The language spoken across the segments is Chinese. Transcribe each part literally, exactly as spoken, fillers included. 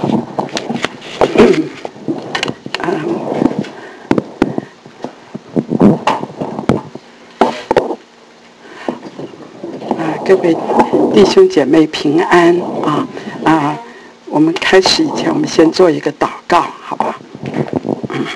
各位弟兄姐妹平安啊啊！我们开始以前，我们先做一个祷告，好吧？嗯。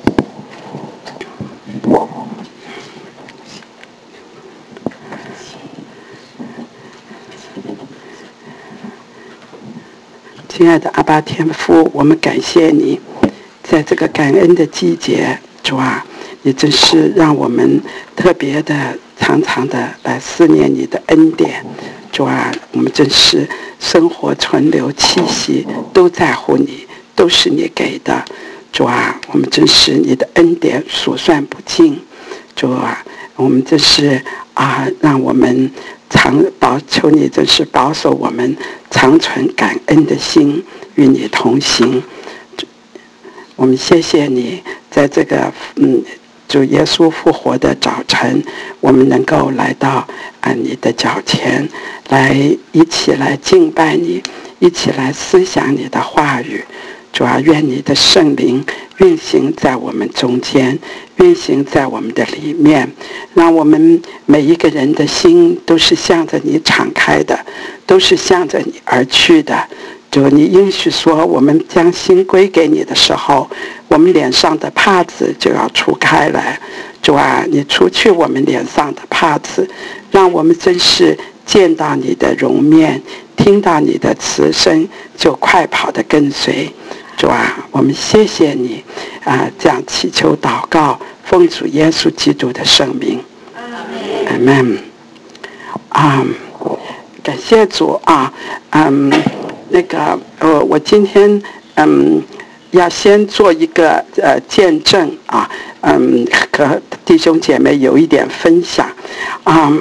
亲爱的阿爸天父，我们感谢你，在这个感恩的季节，主啊，你真是让我们特别的、常常的来思念你的恩典。主啊，我们真是生活存留气息都在乎你，都是你给的。主啊，我们真是你的恩典数算不尽。主啊，我们真是啊，让我们常保求你真是保守我们常存感恩的心，与你同行。我们谢谢你，在这个嗯主耶稣复活的早晨，我们能够来到啊你的脚前，来一起来敬拜你，一起来思想你的话语。主啊，愿你的圣灵运行在我们中间，运行在我们的里面，让我们每一个人的心都是向着你敞开的，都是向着你而去的。主，你应许说，我们将心归给你的时候，我们脸上的帕子就要除开来。主啊，你除去我们脸上的帕子，让我们真是见到你的容面，听到你的慈声，就快跑的跟随。主啊，我们谢谢你啊！这样祈求祷告，奉主耶稣基督的圣名，阿门。啊，感谢主啊！嗯，那个呃，我今天嗯要先做一个呃见证啊，嗯，和弟兄姐妹有一点分享啊。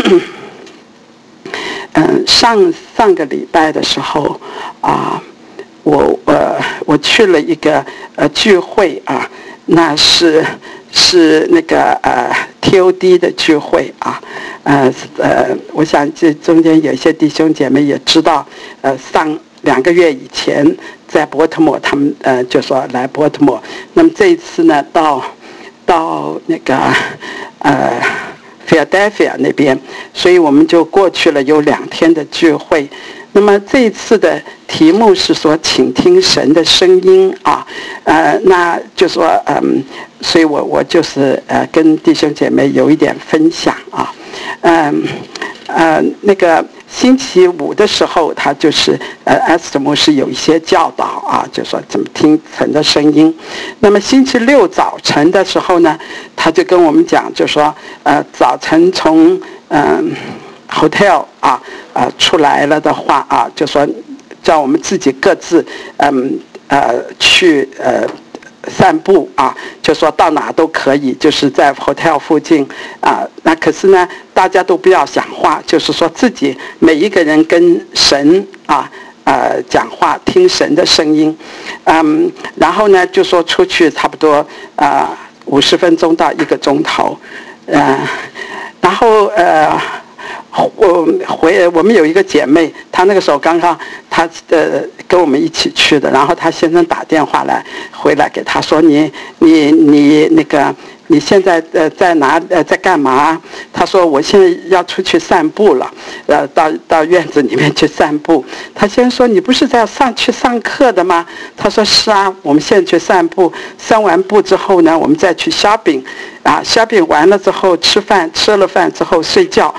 嗯，上上个礼拜的时候啊。我呃，我去了一个呃聚会啊，那是是那个呃 T O D 的聚会啊，呃呃，我想这中间有些弟兄姐妹也知道，呃，上两个月以前在波特摩，他们呃就说来波特摩，那么这一次呢，到到那个呃 Philadelphia 那边，所以我们就过去了有两天的聚会。那么这一次的题目是说，请听神的声音啊，呃，那就说，嗯，所以我我就是呃跟弟兄姐妹有一点分享啊，嗯，呃，那个星期五的时候，他就是呃艾斯特牧师有一些教导啊，就说怎么听神的声音。那么星期六早晨的时候呢，他就跟我们讲，就说呃早晨从嗯。hotel 啊，呃，出来了的话啊，就说叫我们自己各自嗯呃去呃散步啊，就说到哪都可以，就是在 hotel 附近啊。那可是呢，大家都不要讲话，就是说自己每一个人跟神啊呃讲话，听神的声音，嗯，然后呢就说出去差不多啊五十分钟到一个钟头，呃，然后呃。我回我们有一个姐妹，她那个时候刚刚她呃跟我们一起去的，然后她先生打电话来回来给她说你你你那个你现在呃在哪呃在干嘛？她说我现在要出去散步了，呃到到院子里面去散步。她先说你不是在上去上课的吗？她说是啊，我们现在去散步，散完步之后呢，我们再去 shopping。啊 ，shopping 完了之后吃饭，吃了饭之后睡觉。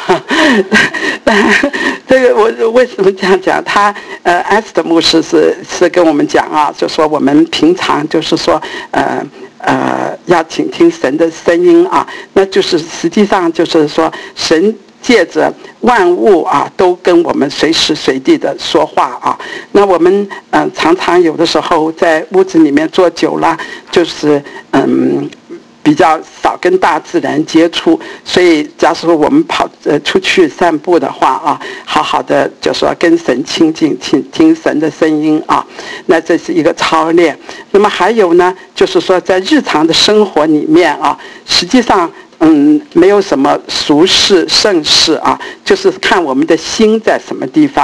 这个我为什么这样讲？他呃，艾斯特牧师是是跟我们讲啊，就说我们平常就是说呃呃要倾听神的声音啊，那就是实际上就是说神借着万物啊，都跟我们随时随地的说话啊。那我们嗯、呃、常常有的时候在屋子里面坐久了，就是嗯。比较少跟大自然接触，所以假如说我们跑呃出去散步的话啊，好好的就说跟神亲近，听听神的声音啊，那这是一个操练。那么还有呢，就是说在日常的生活里面啊，实际上嗯没有什么俗事盛事啊，就是看我们的心在什么地方。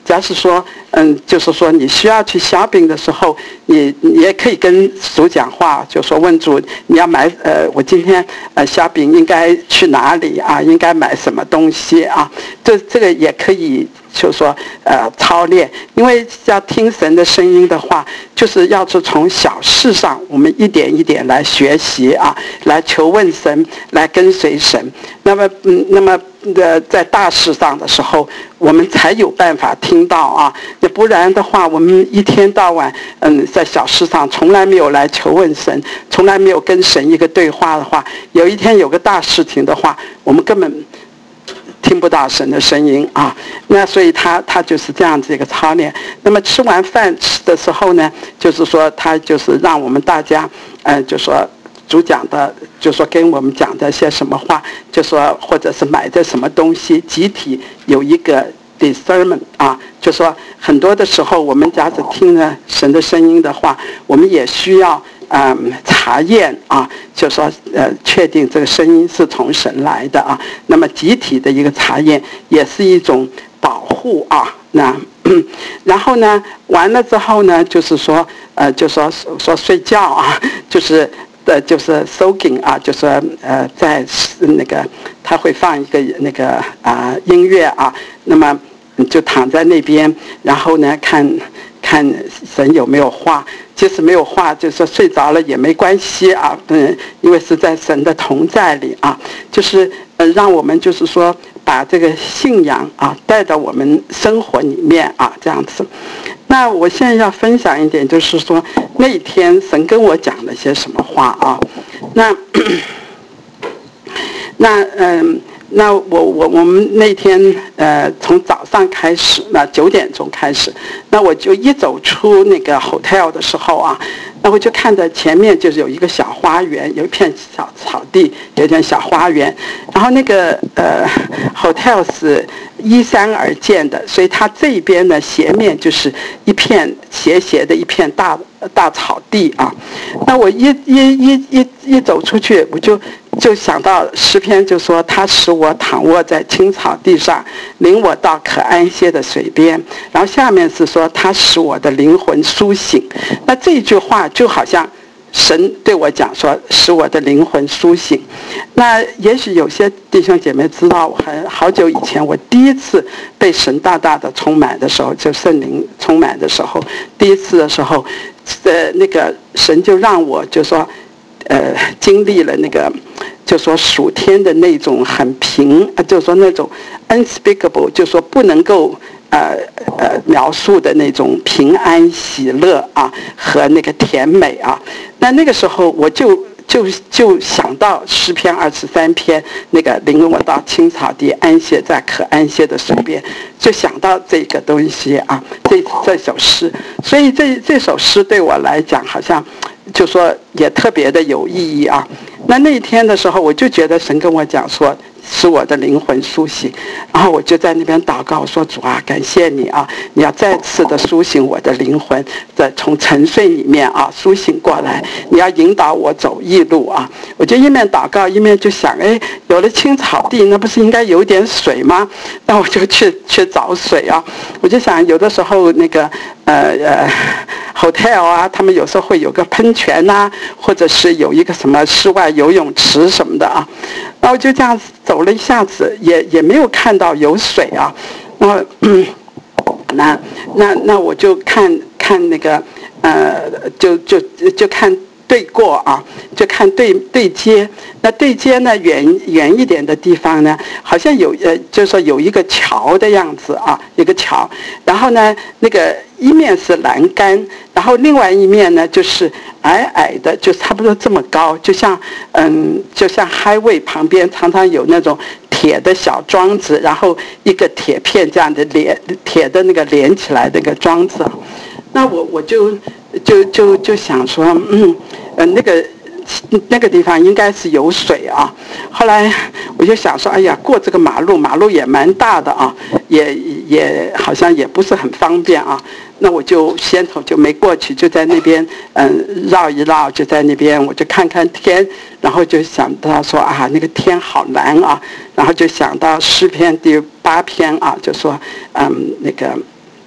假使说，嗯，就是说你需要去 shopping 的时候，你你也可以跟主讲话，就说问主你要买，呃，我今天呃 shopping 应该去哪里啊？应该买什么东西啊？这这个也可以。就说呃操练，因为要听神的声音的话，就是要是从小事上，我们一点一点来学习啊，来求问神，来跟随神。那么嗯，那么呃，在大事上的时候，我们才有办法听到啊。要不然的话，我们一天到晚嗯，在小事上从来没有来求问神，从来没有跟神一个对话的话，有一天有个大事情的话，我们根本听不到神的声音啊，那所以他他就是这样子一个操练。那么吃完饭吃的时候呢，就是说他就是让我们大家，呃，就说主讲的，就说跟我们讲的些什么话，就说或者是买的什么东西，集体有一个 discernment 啊，就说很多的时候我们假使听了神的声音的话，我们也需要。嗯，查验啊，就说呃，确定这个声音是从神来的啊。那么集体的一个查验也是一种保护啊。那然后呢，完了之后呢，就是说呃，就说说睡觉啊，就是呃，就是 soaking 啊，就是呃，在那个他会放一个那个啊、呃、音乐啊，那么你就躺在那边，然后呢看。看神有没有话，即使没有话，就是说睡着了也没关系啊，嗯，因为是在神的同在里啊，就是呃，让我们就是说把这个信仰啊带到我们生活里面啊，这样子。那我现在要分享一点，就是说那一天神跟我讲了些什么话啊？那那嗯。那我我我们那天呃从早上开始，那九点钟开始，那我就一走出那个 hotel 的时候啊，那我就看到前面就是有一个小花园，有一片小草地，有一点小花园，然后那个呃 hotel 是依山而建的，所以它这边呢斜面就是一片斜斜的一片大大草地啊。那我一一一一一走出去，我就。就想到诗篇就说他使我躺卧在青草地上，领我到可安歇的水边，然后下面是说他使我的灵魂苏醒。那这句话就好像神对我讲说使我的灵魂苏醒。那也许有些弟兄姐妹知道，我很好久以前我第一次被神大大的充满的时候，就圣灵充满的时候，第一次的时候呃那个神就让我就说呃经历了那个就说属天的那种很平，就说那种 unspeakable， 就说不能够呃呃描述的那种平安喜乐啊和那个甜美啊。那那个时候我就就就想到诗篇二十三篇那个领我到青草地安歇在可安歇的水边，就想到这个东西啊，这这首诗。所以这这首诗对我来讲好像就说也特别的有意义啊。那那一天的时候，我就觉得神跟我讲说使我的灵魂苏醒，然后我就在那边祷告，我说主啊，感谢你啊，你要再次的苏醒我的灵魂，在从沉睡里面啊苏醒过来，你要引导我走义路啊。我就一面祷告一面就想，哎，有了青草地，那不是应该有点水吗？那我就去去找水啊。我就想有的时候那个呃呃 hotel 啊，他们有时候会有个喷泉啊，或者是有一个什么室外游泳池什么的啊。然后就这样走了一下子，也也没有看到有水啊。然后，嗯、那那那我就看看那个呃，就就就看对过啊，就看对对接。那对接呢，远远一点的地方呢，好像有呃，就是说有一个桥的样子啊，一个桥。然后呢，那个一面是栏杆，然后另外一面呢就是矮矮的，就差不多这么高，就像嗯，就像 highway 旁边常常有那种铁的小桩子，然后一个铁片这样的连铁的那个连起来的那个桩子。那我我就就就就想说，嗯，呃，那个那个地方应该是有水啊。后来我就想说，哎呀，过这个马路，马路也蛮大的啊，也也好像也不是很方便啊。那我就先头就没过去，就在那边嗯绕一绕，就在那边我就看看天，然后就想到说啊，那个天好蓝啊，然后就想到诗篇第八篇啊，就说嗯那个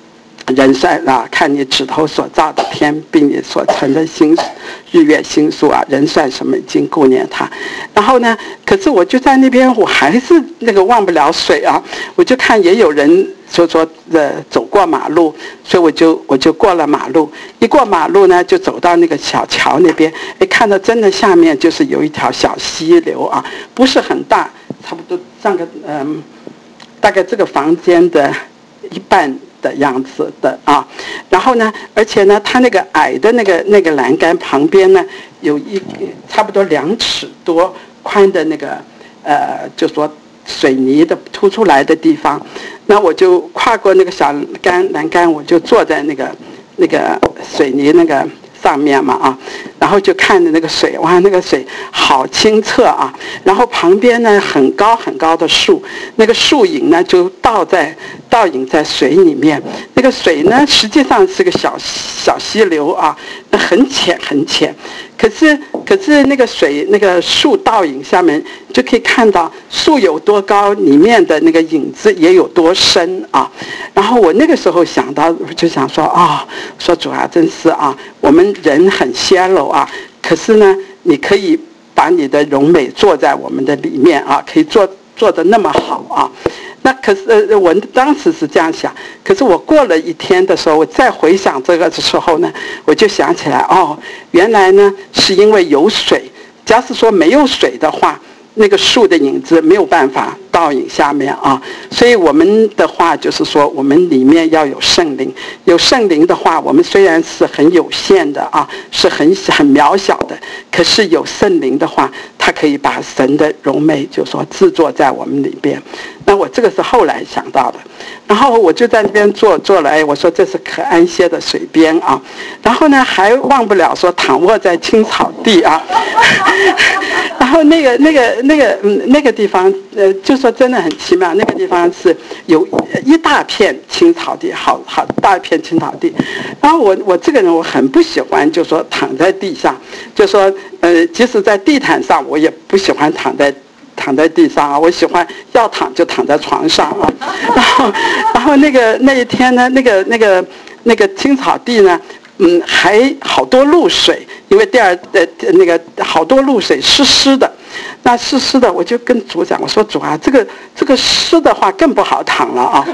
人算啊，看你指头所造的天，并你所存的星日月星宿啊，人算什么经顾念他。然后呢，可是我就在那边，我还是那个忘不了水啊，我就看也有人就说呃走过马路，所以我就我就过了马路。一过马路呢，就走到那个小桥那边，哎，看到真的下面就是有一条小溪流啊，不是很大，差不多像个嗯，大概这个房间的一半的样子的啊。然后呢，而且呢，它那个矮的那个那个栏杆旁边呢，有一差不多两尺多宽的那个呃，就说水泥的凸出来的地方。那我就跨过那个小杆栏杆，我就坐在那个那个水泥那个上面嘛啊，然后就看着那个水，哇，那个水好清澈啊。然后旁边呢很高很高的树，那个树影呢就倒在倒影在水里面。那个水呢实际上是个小小溪流啊，那很浅很浅。可是可是那个水那个树倒影下面就可以看到树有多高，里面的那个影子也有多深啊。然后我那个时候想到，就想说啊、哦，说主啊，真是啊，我们人很鲜陋啊，可是呢，你可以把你的荣美做在我们的里面啊，可以做做得那么好啊。那可是呃，我当时是这样想，可是我过了一天的时候，我再回想这个的时候呢，我就想起来，哦，原来呢是因为有水。假使说没有水的话，那个树的影子没有办法倒影下面啊。所以我们的话就是说，我们里面要有圣灵。有圣灵的话，我们虽然是很有限的啊，是很很渺小的，可是有圣灵的话，它可以把神的荣美就说制作在我们里边。那我这个是后来想到的。然后我就在那边坐坐了，哎，我说这是可安歇的水边啊。然后呢，还忘不了说躺卧在青草地啊。然后那个那个那个嗯那个地方呃，就说真的很奇妙，那个地方是有一大片青草地，好好大一片青草地。然后我我这个人我很不喜欢，就说躺在地上，就说呃，即使在地毯上，我也不喜欢躺在。躺在地上啊，我喜欢要躺就躺在床上啊。然后，然后那个那一天呢，那个那个那个青草地呢，嗯，还好多露水，因为第二呃那个好多露水湿湿的。那湿湿的，我就跟主讲，我说主啊，这个这个湿的话更不好躺了啊。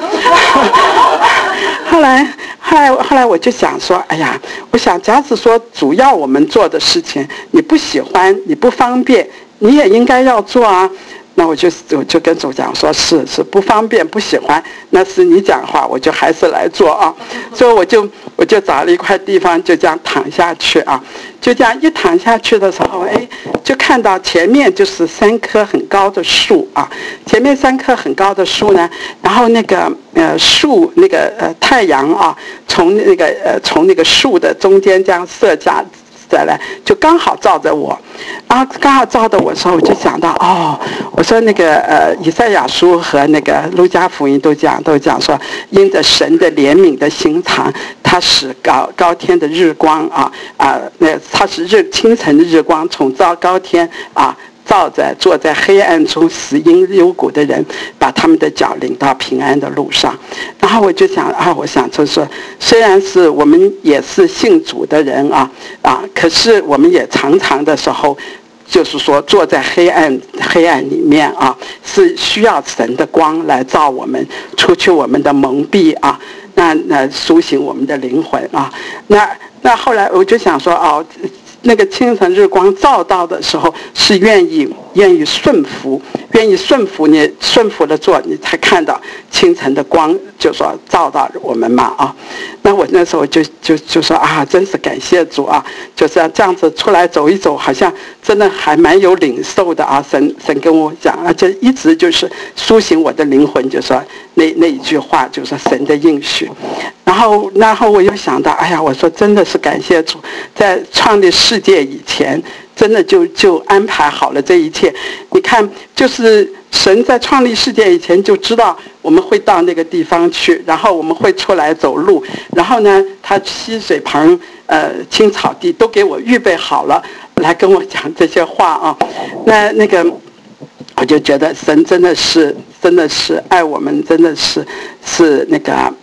后来后来后来我就想说，哎呀，我想假使说主要我们做的事情，你不喜欢，你不方便。你也应该要做啊。那我就我就跟主讲说，是是不方便不喜欢，那是你讲话，我就还是来做啊。所以我就我就找了一块地方，就这样躺下去啊。就这样一躺下去的时候，哎，就看到前面就是三棵很高的树啊。前面三棵很高的树呢，然后那个呃树那个呃太阳啊，从那个呃从那个树的中间这样射下。再来就刚好照着我，然后刚好照着我的时候，我就想到哦，我说那个呃以赛亚书和那个路加福音都讲都讲说，因着神的怜悯的心肠，他使高高天的日光啊啊，那他是日清晨的日光从照高天啊。照着坐在黑暗中死荫幽谷的人，把他们的脚领到平安的路上。然后我就想啊，我想就是说，虽然是我们也是信主的人啊啊，可是我们也常常的时候，就是说坐在黑暗黑暗里面啊，是需要神的光来照我们，除去我们的蒙蔽啊，那那苏醒我们的灵魂啊。那那后来我就想说哦。那个清晨日光照到的时候，是愿意愿意顺服，愿意顺服你顺服的做，你才看到清晨的光，就说照到我们嘛啊。那我那时候就就就说啊，真是感谢主啊，就是这样子出来走一走，好像真的还蛮有领受的啊。神神跟我讲，而且一直就是苏醒我的灵魂，就说那那一句话，就是神的应许。然后然后我又想到，哎呀，我说真的是感谢主，在创立世界以前，真的就就安排好了这一切。你看，就是神在创立世界以前就知道我们会到那个地方去，然后我们会出来走路，然后呢，他溪水旁、呃青草地都给我预备好了，来跟我讲这些话啊。那那个，我就觉得神真的是真的是爱我们，真的是是那个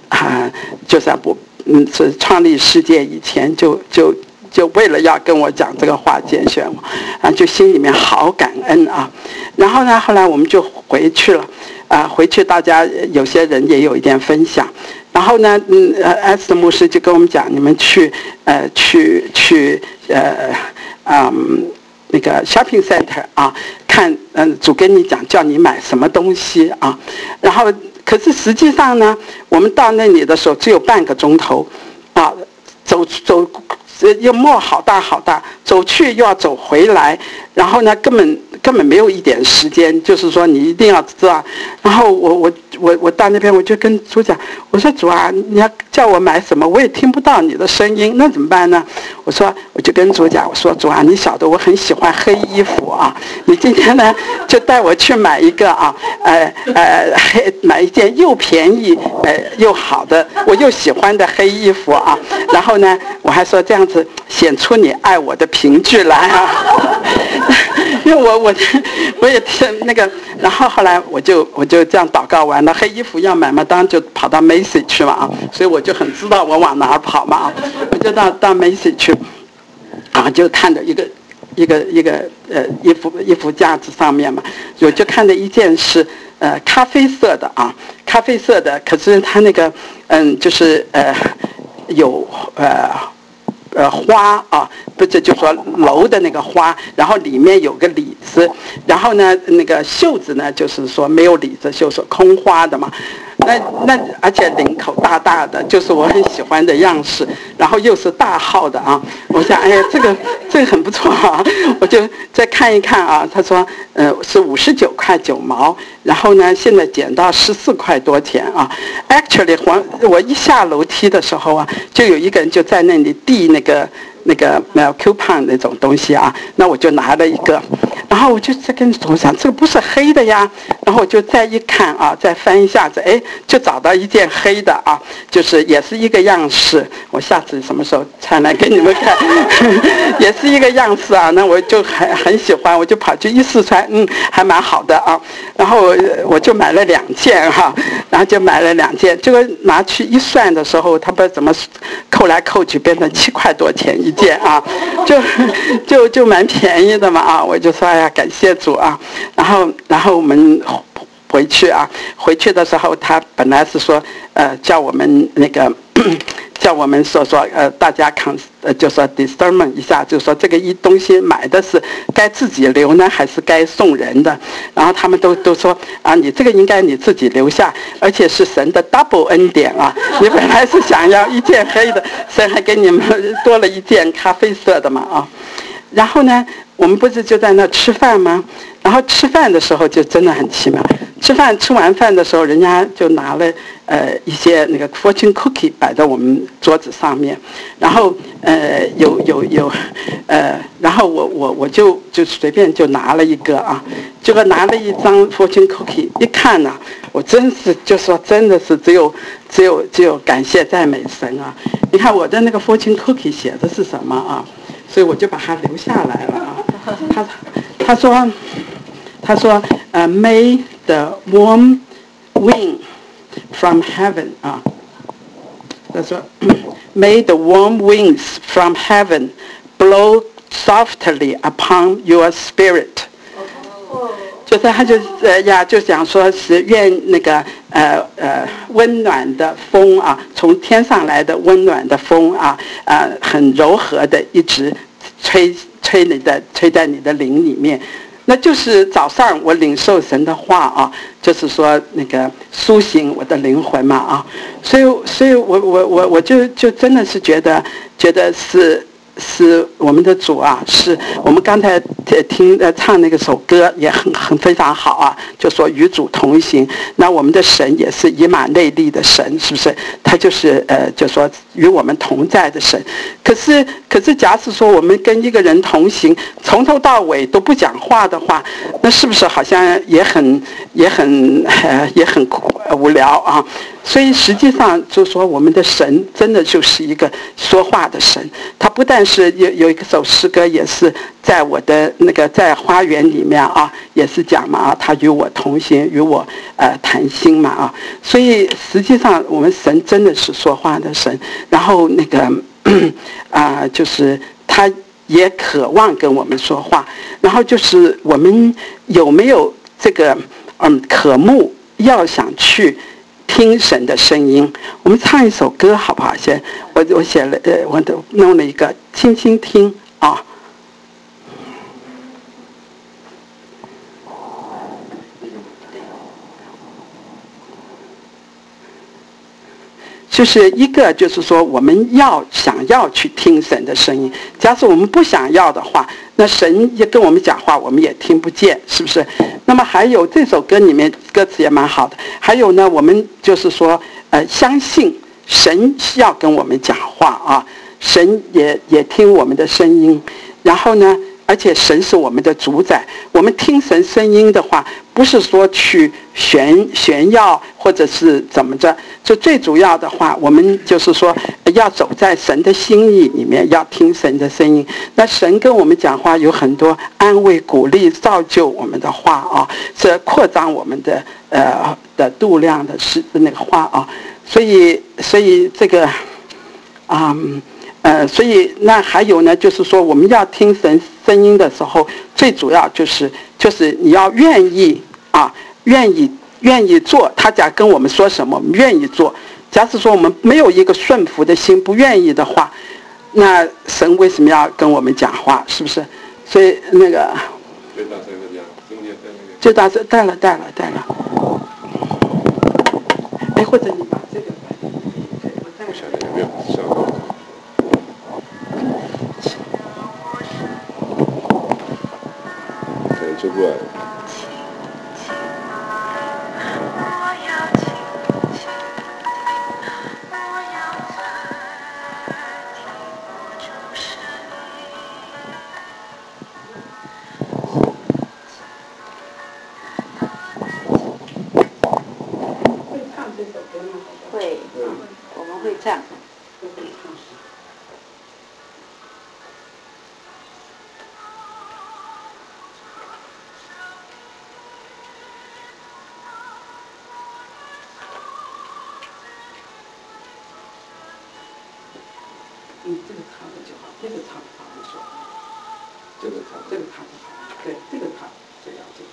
啊，就在我嗯是创立世界以前就就就为了要跟我讲这个话拣选我，啊，就心里面好感恩啊。然后呢，后来我们就回去了，啊，回去大家有些人也有一点分享。然后呢，嗯，呃，艾斯特牧师就跟我们讲，你们去呃去去呃嗯那个 shopping center 啊，看嗯主跟你讲叫你买什么东西啊。然后可是实际上呢，我们到那里的时候只有半个钟头啊，走走又磨好大好大，走去又要走回来，然后呢根本根本没有一点时间，就是说你一定要知道。然后我我我我到那边我就跟主讲，我说主啊，你要叫我买什么，我也听不到你的声音，那怎么办呢？我说我就跟主讲，我说主啊，你晓得我很喜欢黑衣服啊，你今天呢就带我去买一个啊，呃呃黑买一件又便宜呃又好的我又喜欢的黑衣服啊。然后呢我还说这样子显出你爱我的凭据来啊。因为我我我也那个，然后后来我就我就这样祷告完了，黑衣服要买嘛，当然就跑到 Macy 去嘛啊，所以我就很知道我往哪儿跑嘛啊，我就到到 Macy 去，啊，就看着一个一个一个呃衣服衣服架子上面嘛，我就看到一件是呃咖啡色的啊，咖啡色的，可是它那个嗯就是呃有呃。呃，花啊，不是，就说楼的那个花，然后里面有个里子，然后呢，那个袖子呢，就是说没有里子，就是空花的嘛。那那而且领口大大的，就是我很喜欢的样式，然后又是大号的啊。我想，哎呀，这个这个很不错啊，我就再看一看啊。他说，呃，是五十九块九毛，然后呢，现在减到十四块多钱啊。Actually， 我一下楼梯的时候啊，就有一个人就在那里递那个那个呃 coupon 那种东西啊，那我就拿了一个，然后我就在跟总想，这个不是黑的呀，然后我就再一看啊，再翻一下子，哎，就找到一件黑的啊，就是也是一个样式，我下次什么时候穿来给你们看，也是一个样式啊，那我就很很喜欢，我就跑去一试穿，嗯，还蛮好的啊，然后我就买了两件哈、啊，然后就买了两件，结果拿去一算的时候，他不知道怎么扣来扣去变成七块多钱一件啊，就就就蛮便宜的嘛啊，我就说哎呀感谢主啊，然后然后我们回去啊，回去的时候他本来是说呃叫我们那个叫我们说说呃大家看呃就说 discernment 一下，就说这个一东西买的是该自己留呢还是该送人的，然后他们都都说啊你这个应该你自己留下，而且是神的 double 恩典啊，你本来是想要一件黑的，神还给你们多了一件咖啡色的嘛啊，然后呢我们不是就在那吃饭吗？然后吃饭的时候就真的很奇妙，吃饭吃完饭的时候，人家就拿了呃一些那个 fortune cookie 摆在我们桌子上面，然后呃有有有呃，然后我我我就就随便就拿了一个啊，结果拿了一张 fortune cookie， 一看呢、啊，我真是就说真的是只有只有只有感谢赞美神啊！你看我的那个 fortune cookie 写的是什么啊？所以我就把它留下来了啊。他他说他说呃 May the warm wind from heaven 啊，他说 May the warm winds from heaven blow softly upon your spirit。就是他就呃呀就讲说是愿那个呃呃温暖的风啊，从天上来的温暖的风啊，呃很柔和的一直吹吹你的吹在你的灵里面，那就是早上我领受神的话啊，就是说那个苏醒我的灵魂嘛啊，所以所以我我我我就就真的是觉得觉得是。是我们的主啊，是我们刚才听呃唱那个首歌也很很非常好啊，就说与主同行。那我们的神也是以马内利的神，是不是？他就是呃，就说与我们同在的神。可是可是，假使说我们跟一个人同行，从头到尾都不讲话的话，那是不是好像也很也很呃也很无聊啊？ 所以实际上就是说，我们的神真的就是一个说话的神。他不但是有有一首诗歌，也是在我的那个在花园里面啊，也是讲嘛啊，他与我同行，与我呃谈心嘛啊。所以实际上我们神真的是说话的神。然后那个啊、呃，就是他也渴望跟我们说话。然后就是我们有没有这个嗯渴慕，要想去听神的声音。我们唱一首歌好不好？先，我我写了，呃，我都弄了一个，轻轻听啊。就是一个，就是说我们要想要去听神的声音。假使我们不想要的话，那神也跟我们讲话，我们也听不见，是不是？那么还有这首歌里面歌词也蛮好的。还有呢，我们就是说，呃，相信神要跟我们讲话啊，神也也听我们的声音。然后呢，而且神是我们的主宰。我们听神声音的话，不是说去炫炫耀或者是怎么着，就最主要的话，我们就是说要走在神的心意里面，要听神的声音。那神跟我们讲话有很多安慰、鼓励、造就我们的话啊，这扩张我们的呃的度量的是那个话啊。所以，所以这个啊。嗯呃，所以那还有呢，就是说我们要听神声音的时候，最主要就是就是你要愿意啊，愿意愿意做。他假跟我们说什么，我们愿意做。假使说我们没有一个顺服的心，不愿意的话，那神为什么要跟我们讲话？是不是？所以那个最大声带了带了带了。哎，或者你把这个，我带了。 就过来了。 会唱这首歌吗？ 会，我们会唱。 嗯，这个唱的就好，这个唱的好，你说。 这个唱， 这个唱的好，对，这个唱最要紧。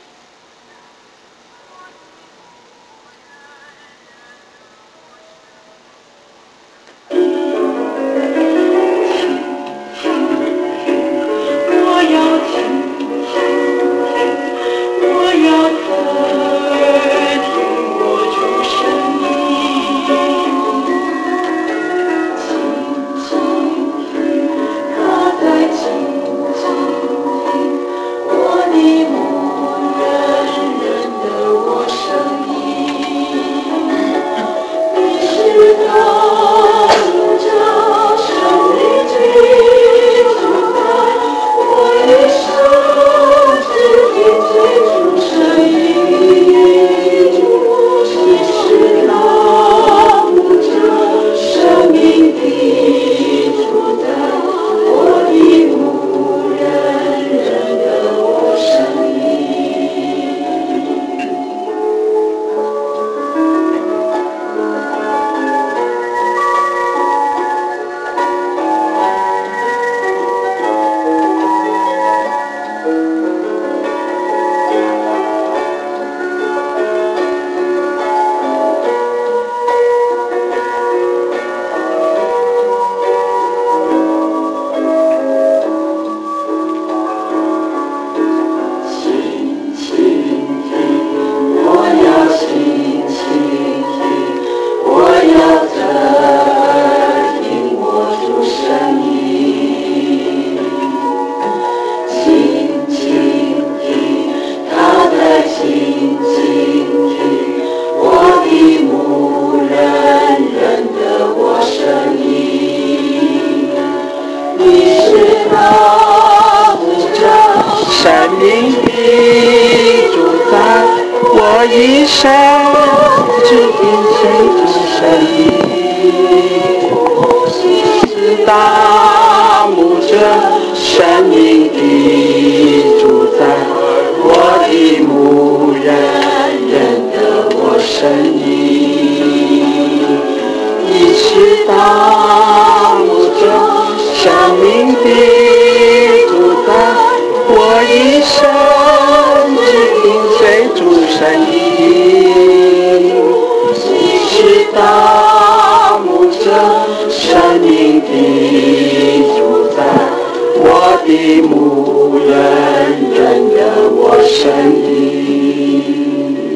我一生只听谁主声音，是大牧者生命的主宰，我的牧人认得我声音，你是大牧者生命的主宰，我一生只听随主声音，你是大牧者生命的主宰，我的牧人认得我声音，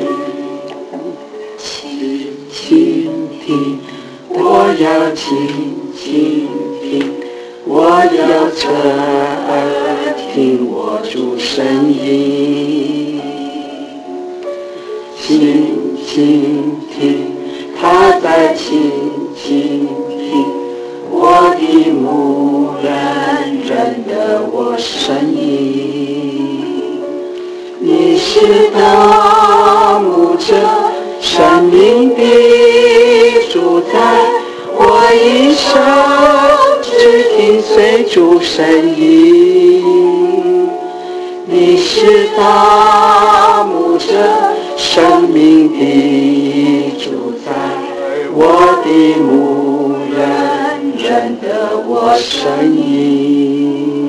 请倾听，我要倾倾听，我要侧耳听我主声音，请倾听，他在倾倾听，我的牧人认得我声音，你是大牧者生命的主宰，我一生只听随主声音，你是大牧者生命的主宰，我的牧人认得我声音。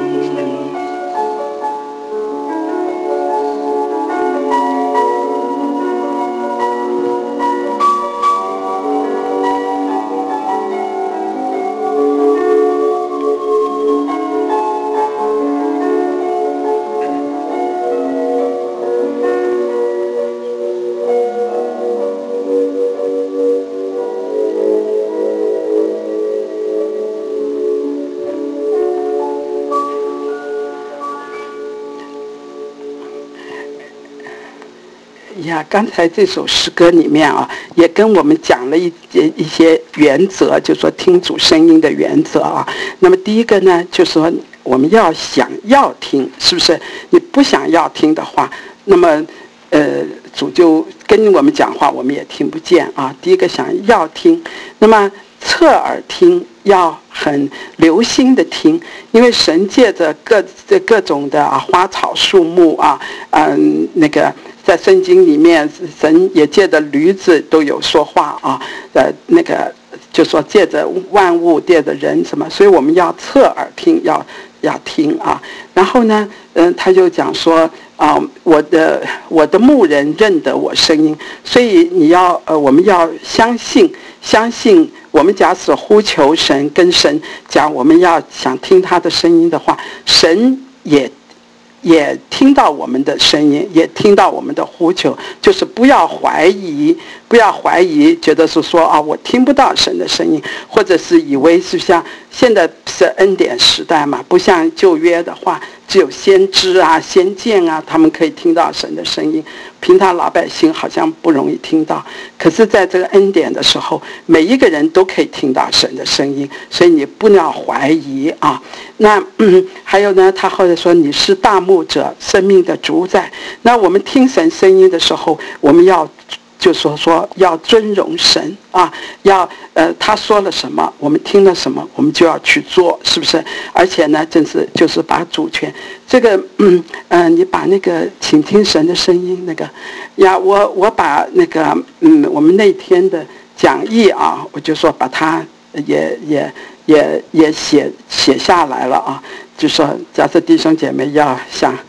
呀，刚才这首诗歌里面啊，也跟我们讲了一些一些原则，就说听主声音的原则啊。那么第一个呢，就是说我们要想要听，是不是？你不想要听的话，那么呃，主就跟我们讲话，我们也听不见啊。第一个想要听，那么侧耳听，要很留心的听，因为神借着各各种的啊花草树木啊，嗯，那个。在圣经里面，神也借着驴子都有说话啊，呃，那个就说借着万物，借着人什么，所以我们要侧耳听，要要听啊。然后呢，嗯、呃，他就讲说啊、呃，我的我的牧人认得我声音，所以你要呃，我们要相信，相信我们假使呼求神，跟神讲我们要想听他的声音的话，神也。也听到我们的声音，也听到我们的呼求，就是不要怀疑，不要怀疑，觉得是说啊，我听不到神的声音，或者是以为是像现在是恩典时代嘛，不像旧约的话，只有先知啊、先见啊，他们可以听到神的声音，平常老百姓好像不容易听到。可是在这个恩典的时候，每一个人都可以听到神的声音，所以你不要怀疑啊。那嗯，还有呢，他后来说你是大牧者，生命的主宰。那我们听神声音的时候，我们要就说说要尊荣神啊，要呃他说了什么，我们听了什么，我们就要去做，是不是？而且呢，正是就是把主权这个嗯呃，你把那个请听神的声音那个呀，我我把那个嗯我们那天的讲义啊，我就说把它也也也也写写下来了啊，就说假设弟兄姐妹要想，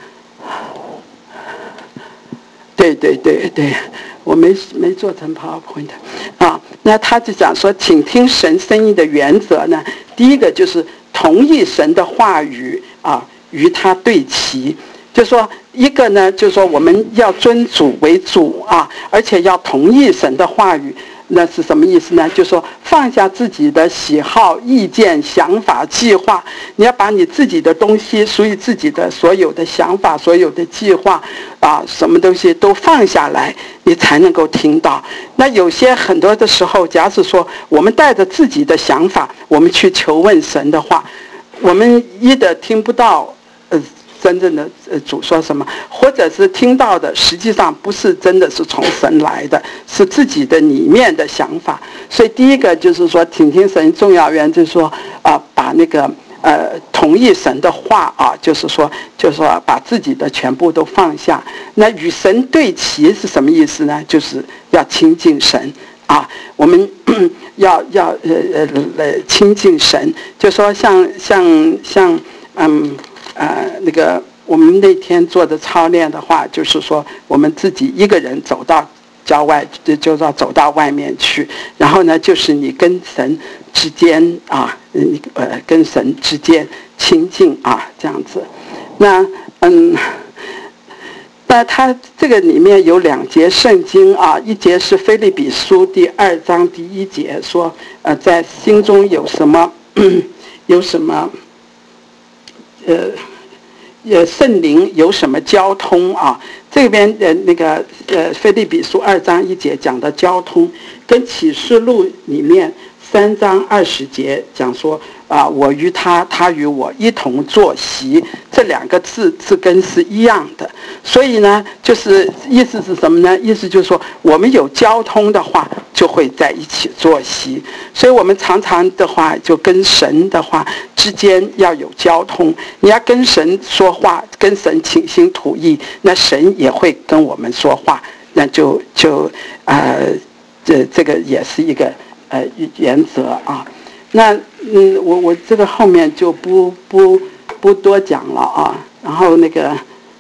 对对对对。我没没做成 PowerPoint 啊，那他就讲说，请听神声音的原则呢，第一个就是同意神的话语啊，与他对齐。就说一个呢，就是说我们要尊主为主啊，而且要同意神的话语。那是什么意思呢？就是说放下自己的喜好、意见、想法、计划，你要把你自己的东西，属于自己的所有的想法、所有的计划啊，什么东西都放下来，你才能够听到。那有些很多的时候，假使说我们带着自己的想法，我们去求问神的话，我们一的听不到，呃， 真正的呃主说什么，或者是听到的实际上不是真的是从神来的，是自己的里面的想法。所以第一个就是说倾听神重要原则，就是说啊、呃、把那个呃同意神的话啊，就是说就是说把自己的全部都放下。那与神对齐是什么意思呢？就是要亲近神啊，我们要要呃呃呃亲近神，就说像像像嗯呃那个我们那天做的操练的话，就是说我们自己一个人走到郊外，就就是要走到外面去，然后呢，就是你跟神之间啊，你呃跟神之间亲近啊，这样子。那嗯。那它这个里面有两节圣经啊，一节是腓立比书第二章第一节说，呃，在心中有什么，有什么，呃，呃，圣灵有什么交通啊？这边的那个呃腓立比书二章一节讲的交通，跟启示录里面三章二十节讲说啊、呃，我与他，他与我一同坐席，这两个字字根是一样的。所以呢，就是意思是什么呢？意思就是说，我们有交通的话，就会在一起坐席。所以我们常常的话，就跟神的话之间要有交通。你要跟神说话，跟神倾心吐意，那神也会跟我们说话。那就就呃，这这个也是一个呃原则啊。那嗯，我我这个后面就不不不多讲了啊。然后那个。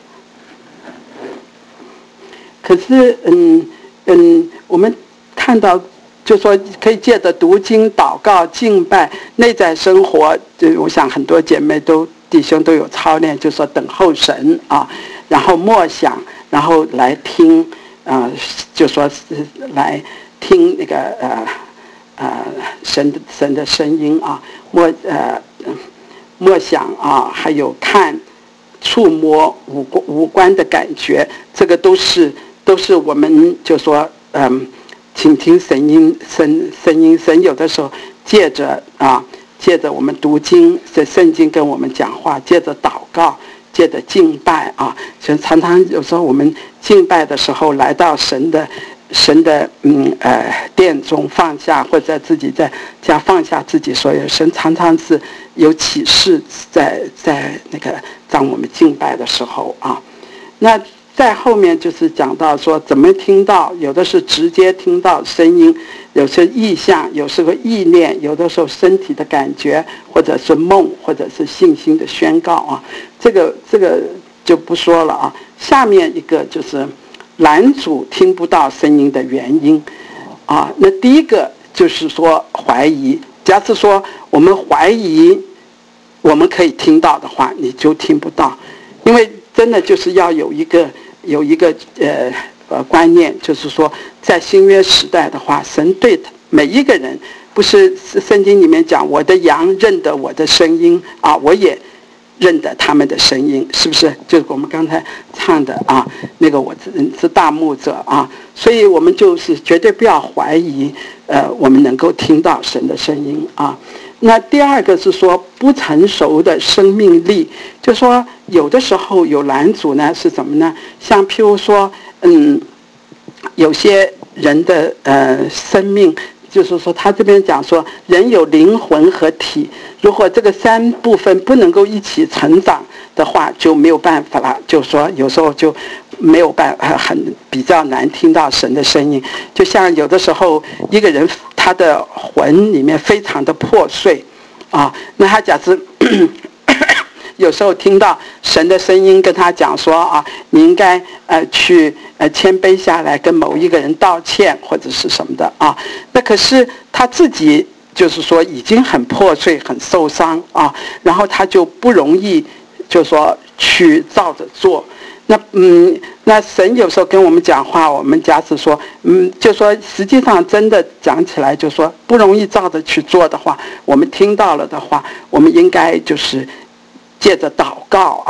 可是，嗯嗯，我们看到，就说可以借着读经、祷告、敬拜、内在生活，就我想很多姐妹都弟兄都有操练，就说等候神啊，然后默想，然后来听啊、呃，就说是来听那个呃呃神的神的声音啊，默呃默想啊，还有看、触摸五五官的感觉，这个都是。都是我们就说，嗯，倾听神音，神声音，神有的时候借着啊，借着我们读经，这圣经跟我们讲话，借着祷告，借着敬拜啊，所以常常有时候我们敬拜的时候，来到神的神的嗯呃殿中放下，或者自己在家放下自己所有，神常常是有启示在在那个当我们敬拜的时候啊，那。在后面就是讲到说怎么听到，有的是直接听到声音，有些意象，有时候意念，有的时候身体的感觉，或者是梦，或者是信心的宣告啊。这个这个就不说了啊。下面一个就是拦阻听不到声音的原因啊。那第一个就是说怀疑，假设说我们怀疑我们可以听到的话，你就听不到，因为真的就是要有一个。有一个呃呃观念，就是说，在新约时代的话，神对每一个人，不是圣经里面讲我的羊认得我的声音啊，我也认得他们的声音，是不是？就是我们刚才唱的啊，那个我是大牧者啊，所以我们就是绝对不要怀疑，呃，我们能够听到神的声音啊。那第二个是说不成熟的生命力，就说有的时候有拦阻呢，是什么呢？像譬如说，嗯，有些人的呃生命，就是说他这边讲说，人有灵魂和体，如果这个三部分不能够一起成长的话，就没有办法了。就说有时候就没有办法，很比较难听到神的声音。就像有的时候一个人他的魂里面非常的破碎啊，那他假设有时候听到神的声音跟他讲说啊，你应该呃去呃谦卑下来跟某一个人道歉或者是什么的啊，那可是他自己就是说已经很破碎很受伤啊，然后他就不容易就说去照着做。那嗯，那神有时候跟我们讲话，我们假使说，嗯，就说实际上真的讲起来，就说不容易照着去做的话，我们听到了的话，我们应该就是借着祷告啊，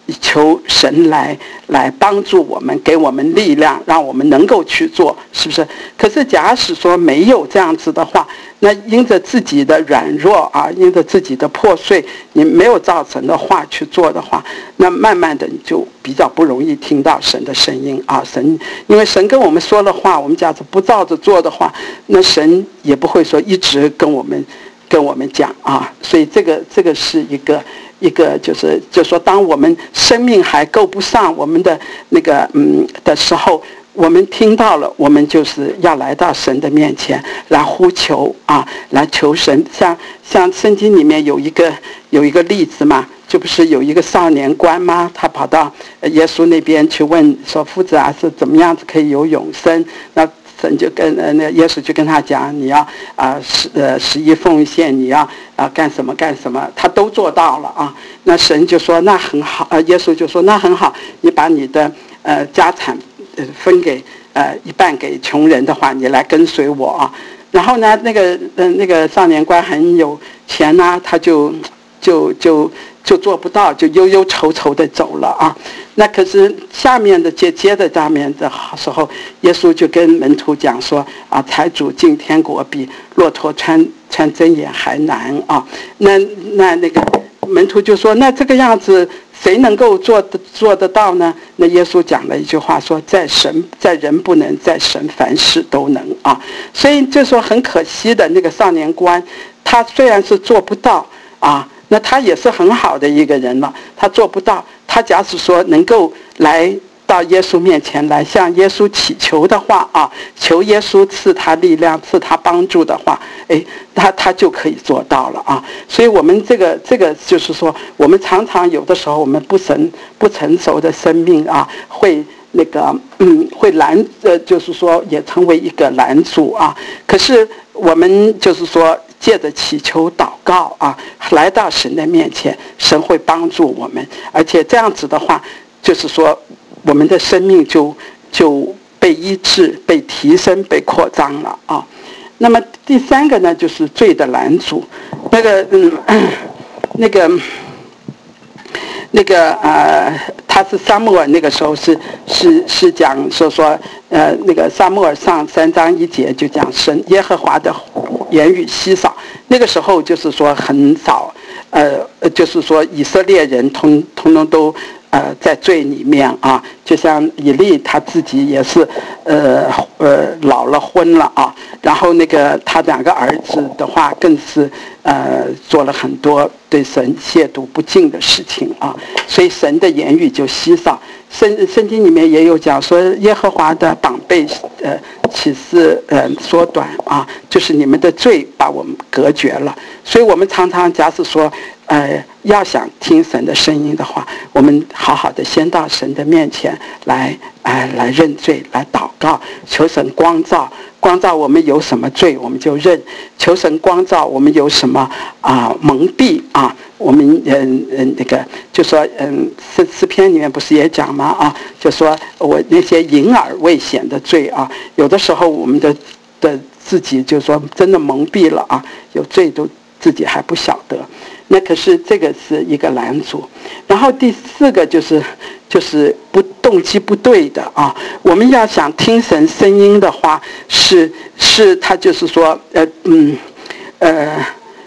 求神来来帮助我们，给我们力量，让我们能够去做，是不是？可是假使说没有这样子的话，那因着自己的软弱啊，因着自己的破碎，你没有照神的话去做的话，那慢慢的你就比较不容易听到神的声音啊。神因为神跟我们说了话，我们假使不照着做的话，那神也不会说一直跟我们跟我们讲啊。所以这个这个是一个一个就是就说，当我们生命还够不上我们的那个嗯的时候，我们听到了，我们就是要来到神的面前来呼求啊，来求神。像像圣经里面有一个有一个例子嘛，就不是有一个少年官吗？他跑到耶稣那边去问说：“夫子啊，是怎么样子可以有永生？”那神就跟呃那耶稣就跟他讲：“你要啊十呃十一奉献，你要啊干什么干什么，他都做到了啊。”那神就说：“那很好。”呃，耶稣就说：“那很好，你把你的呃家产。”分给呃一半给穷人的话，你来跟随我啊。然后呢，那个呃那个少年官很有钱呢、啊，他就就就就做不到，就忧忧愁愁的走了啊。那可是下面的接接着下面的时候，耶稣就跟门徒讲说啊，财主进天国比骆驼穿穿针眼还难啊。那那那个门徒就说，那这个样子。谁能够做得做得到呢？那耶稣讲了一句话说：“在神，在人不能，在神凡事都能啊。”所以就说很可惜的那个少年官，他虽然是做不到啊，那他也是很好的一个人了。他做不到，他假使说能够来到耶稣面前来向耶稣祈求的话啊，求耶稣赐他力量，赐他帮助的话，哎，他他就可以做到了啊。所以我们这个这个就是说，我们常常有的时候我们不成不成熟的生命啊，会那个嗯会拦呃，就是说也成为一个拦阻啊。可是我们就是说借着祈求祷告啊，来到神的面前，神会帮助我们，而且这样子的话，就是说。我们的生命就就被医治、被提升、被扩张了啊。那么第三个呢，就是罪的拦阻。那个嗯，那个那个呃，他是撒母耳那个时候是是是讲说说呃，那个撒母耳上三章一节就讲神耶和华的言语稀少。那个时候就是说很少，呃，就是说以色列人通通通都。呃，在罪里面啊，就像以利他自己也是，呃呃老了婚了啊，然后那个他两个儿子的话，更是呃做了很多对神亵渎不敬的事情啊，所以神的言语就稀少。圣圣经里面也有讲说，耶和华的膀臂呃岂是呃缩短啊，就是你们的罪把我们隔绝了。所以我们常常假使说。呃，要想听神的声音的话，我们好好的先到神的面前来，呃，来认罪，来祷告，求神光照，光照我们有什么罪，我们就认；求神光照我们有什么啊、呃、蒙蔽啊，我们嗯嗯那个就说嗯诗诗篇里面不是也讲吗啊？就说我那些隐而未显的罪啊，有的时候我们的的自己就说真的蒙蔽了啊，有罪都自己还不晓得。那可是这个是一个拦阻，然后第四个就是就是不动机不对的啊。我们要想听神声音的话，是是他就是说呃嗯呃，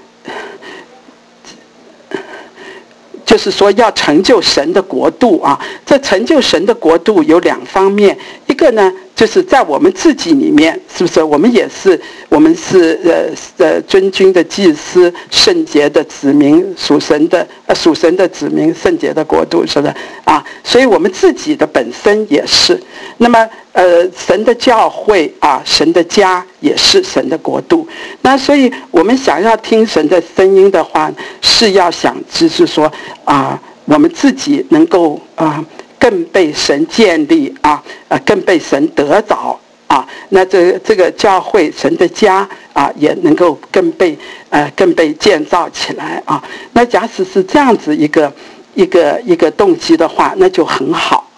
就是说要成就神的国度啊。这成就神的国度有两方面，一个呢就是在我们自己里面，是不是我们也是我们是呃呃尊君的祭司，圣洁的子民，属神的呃属神的子民，圣洁的国度，是不是啊？所以我们自己的本身也是。那么呃神的教会啊，神的家也是神的国度。那所以我们想要听神的声音的话，是要想就是说啊，我们自己能够啊。更被神建立啊，呃，更被神得着啊。那这这个教会神的家啊，也能够更被呃更被建造起来啊。那假使是这样子一个一个一个动机的话，那就很好啊。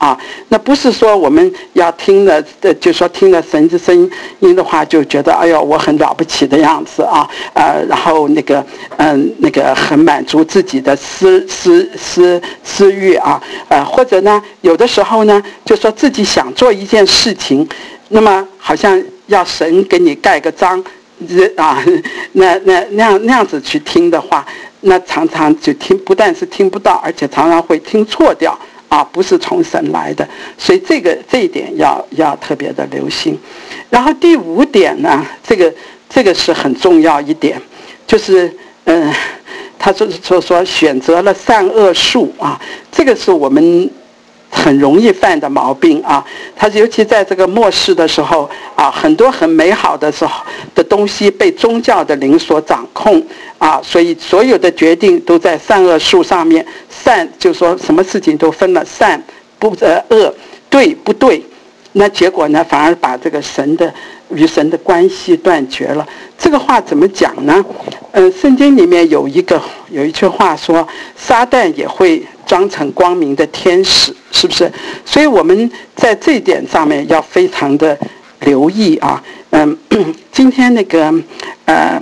啊。那不是说我们要听了，呃，就说听了神的声音的话，就觉得哎呦我很了不起的样子啊，呃，然后那个嗯、呃、那个很满足自己的私私私私欲啊，呃，或者呢有的时候呢，就说自己想做一件事情，那么好像要神给你盖个章。啊，那那那样那样子去听的话，那常常就听，不但是听不到，而且常常会听错掉啊，不是从神来的。所以这个这一点要要特别的留心。然后第五点呢，这个这个是很重要一点，就是嗯、呃，他说说说选择了善恶树啊，这个是我们很容易犯的毛病啊，他尤其在这个末世的时候啊，很多很美好的时候的东西被宗教的灵所掌控啊，所以所有的决定都在善恶树上面。善就是说什么事情都分了善不呃恶，对不对？那结果呢，反而把这个神的与神的关系断绝了。这个话怎么讲呢？呃，圣经里面有一个有一句话说，撒旦也会装成光明的天使，是不是？所以我们在这一点上面要非常的留意啊。嗯，今天那个呃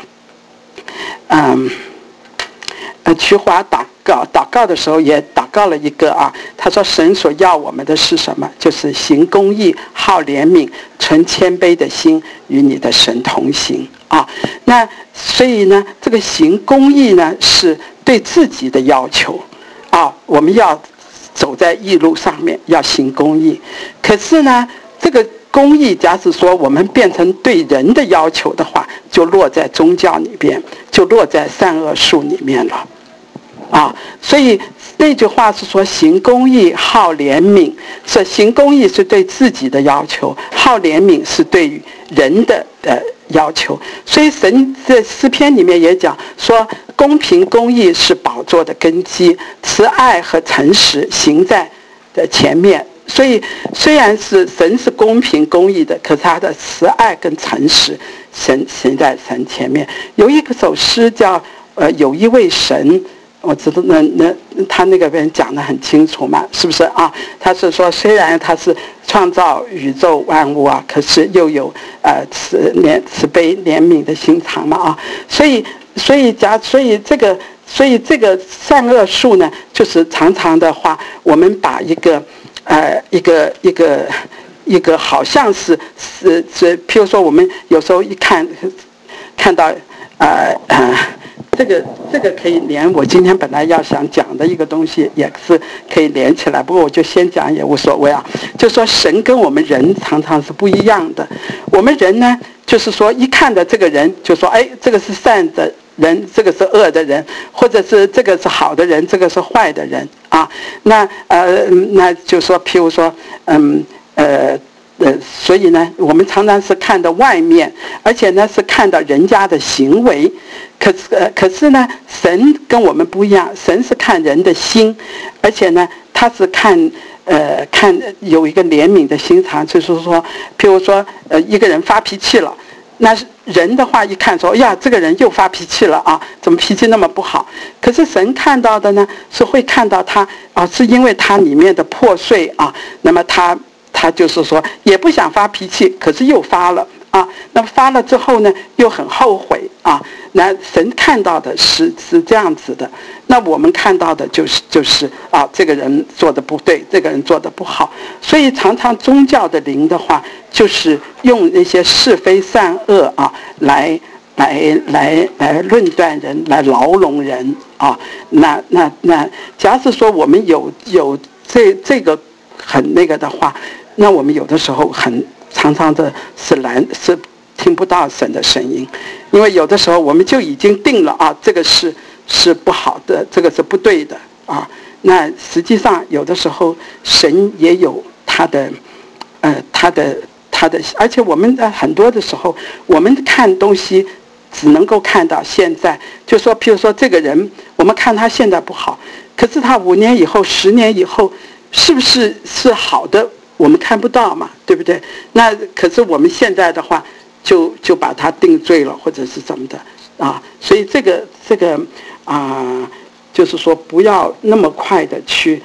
嗯呃徐华祷告祷告的时候也祷告了一个啊，他说神所要我们的是什么？就是行公义、好怜悯、存谦卑的心，与你的神同行啊。那所以呢，这个行公义呢，是对自己的要求啊，我们要走在义路上面，要行公义。可是呢，这个公义，假使说我们变成对人的要求的话，就落在宗教里边，就落在善恶树里面了啊。所以那句话是说，行公义，好怜悯。是行公义是对自己的要求，好怜悯是对于人的呃要求。所以神在诗篇里面也讲说，公平公义是宝座的根基，慈爱和诚实行在的前面。所以虽然是神是公平公义的，可是他的慈爱跟诚实神行在神前面。有一首诗叫呃有一位神，我知道那那他那个边讲得很清楚嘛，是不是啊？他是说虽然他是创造宇宙万物啊，可是又有呃慈怜慈悲怜悯的心肠嘛啊。所以所以假所以这个所以这个善恶树呢，就是常常的话，我们把一个呃，一个一个一个好像是是是，譬如说我们有时候一看看到呃呃，这个这个可以连我今天本来要想讲的一个东西，也是可以连起来。不过我就先讲也无所谓啊。就说神跟我们人常常是不一样的。我们人呢，就是说一看到这个人，就说哎，这个是善的人，这个是恶的人，或者是这个是好的人，这个是坏的人啊。那呃，那就说，譬如说，嗯呃呃，所以呢，我们常常是看到外面，而且呢是看到人家的行为。可是呃，可是呢，神跟我们不一样，神是看人的心，而且呢，他是看呃看有一个怜悯的心肠，就是说，譬如说，呃，一个人发脾气了。那人的话一看说，呀，这个人又发脾气了啊，怎么脾气那么不好？可是神看到的呢，是会看到他啊，是因为他里面的破碎啊，那么他他就是说也不想发脾气，可是又发了啊，那么发了之后呢，又很后悔啊。那神看到的是是这样子的，那我们看到的就是就是啊，这个人做的不对，这个人做的不好。所以常常宗教的灵的话，就是用那些是非善恶啊，来来来来论断人，来牢笼人啊。那那那，假使说我们有有这这个很那个的话，那我们有的时候很常常的是难是听不到神的声音，因为有的时候我们就已经定了啊，这个是是不好的，这个是不对的啊。那实际上有的时候神也有他的呃他的他的，而且我们很多的时候我们看东西只能够看到现在，就说譬如说这个人我们看他现在不好，可是他五年以后十年以后是不是是好的我们看不到嘛，对不对？那可是我们现在的话就就把他定罪了，或者是怎么的啊？所以这个这个啊、呃，就是说不要那么快的去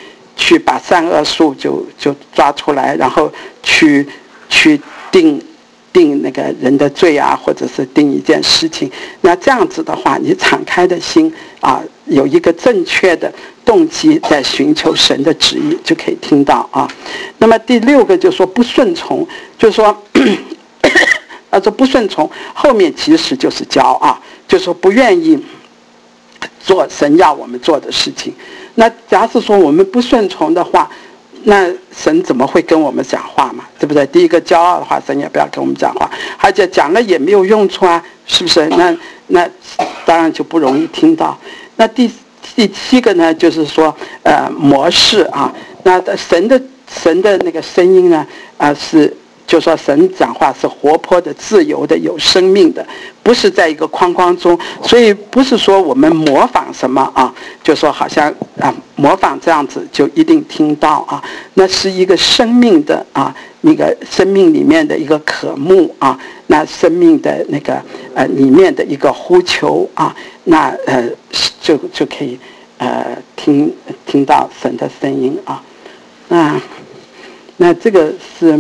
去把善恶树就就抓出来，然后去去定定那个人的罪啊，或者是定一件事情。那这样子的话，你敞开的心啊，有一个正确的动机在寻求神的旨意，就可以听到啊。那么第六个就是说不顺从，就是说啊，这不顺从后面其实就是骄傲，就是说不愿意做神要我们做的事情。那假使说我们不顺从的话，那神怎么会跟我们讲话嘛？对不对？第一个骄傲的话，神也不要跟我们讲话，而且讲了也没有用处啊，是不是？那那当然就不容易听到。那第第七个呢，就是说呃模式啊，那神的神的那个声音呢啊、呃、是。就说神讲话是活泼的、自由的、有生命的，不是在一个框框中，所以不是说我们模仿什么啊，就说好像啊模仿这样子就一定听到啊，那是一个生命的啊那个生命里面的一个渴慕啊，那生命的那个呃里面的一个呼求啊，那呃就就可以呃听听到神的声音啊，那那这个是。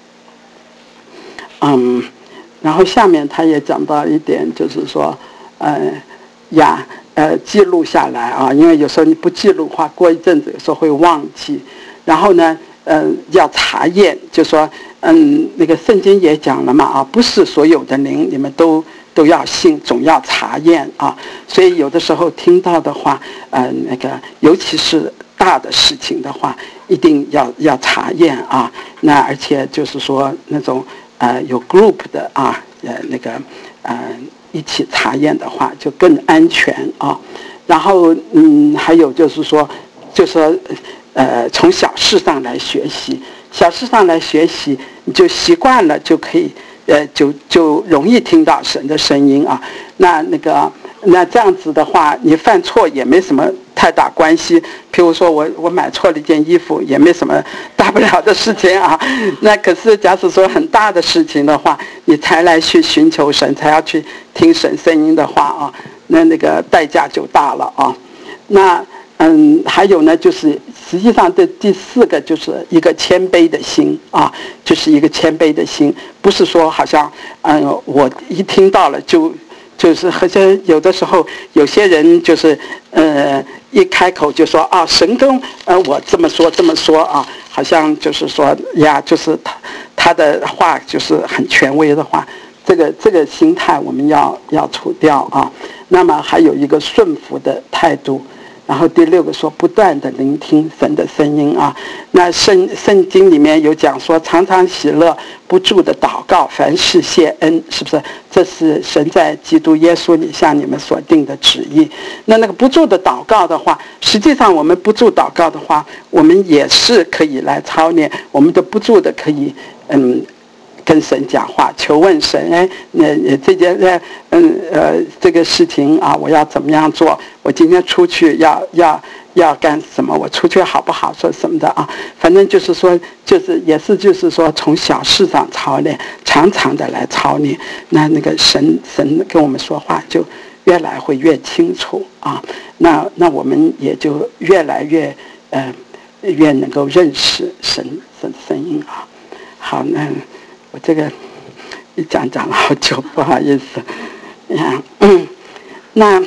嗯，然后下面他也讲到一点，就是说，呃，呀，呃，记录下来啊，因为有时候你不记录的话，过一阵子有时候会忘记。然后呢，呃，要查验，就说，嗯，那个圣经也讲了嘛，啊，不是所有的灵你们都都要信，总要查验啊。所以有的时候听到的话，呃，那个尤其是大的事情的话，一定要要查验啊。那而且就是说那种。呃，有 group 的啊，呃，那个呃，一起查验的话就更安全啊。然后嗯，还有就是说，就说呃，从小事上来学习，小事上来学习，你就习惯了，就可以呃，就就容易听到神的声音啊。那那个那这样子的话，你犯错也没什么太大关系。譬如说我我买错了一件衣服，也没什么大不了的事情啊。那可是假使说很大的事情的话，你才来去寻求神，才要去听神声音的话啊，那那个代价就大了啊。那嗯，还有呢，就是实际上的第四个就是一个谦卑的心啊，就是一个谦卑的心，不是说好像嗯，我一听到了就。就是好像有的时候有些人就是呃一开口就说啊神跟呃我这么说这么说啊，好像就是说呀就是他他的话就是很权威的话，这个这个心态我们要要除掉啊。那么还有一个顺服的态度。然后第六个说不断的聆听神的声音啊，那圣圣经里面有讲说常常喜乐，不住的祷告，凡事谢恩，是不是？这是神在基督耶稣里向你们所定的旨意。那那个不住的祷告的话，实际上我们不住祷告的话，我们也是可以来操练，我们都不住的可以嗯。跟神讲话，求问神，哎，那这件呃嗯呃这个事情啊，我要怎么样做？我今天出去要要要干什么？我出去好不好？说什么的啊？反正就是说，就是也是就是说，从小事上操练，常常的来操练，那那个神神跟我们说话就越来会越清楚啊。那那我们也就越来越呃越能够认识神神的声音啊。好，那。我这个一讲讲了好久，不好意思呀。嗯，那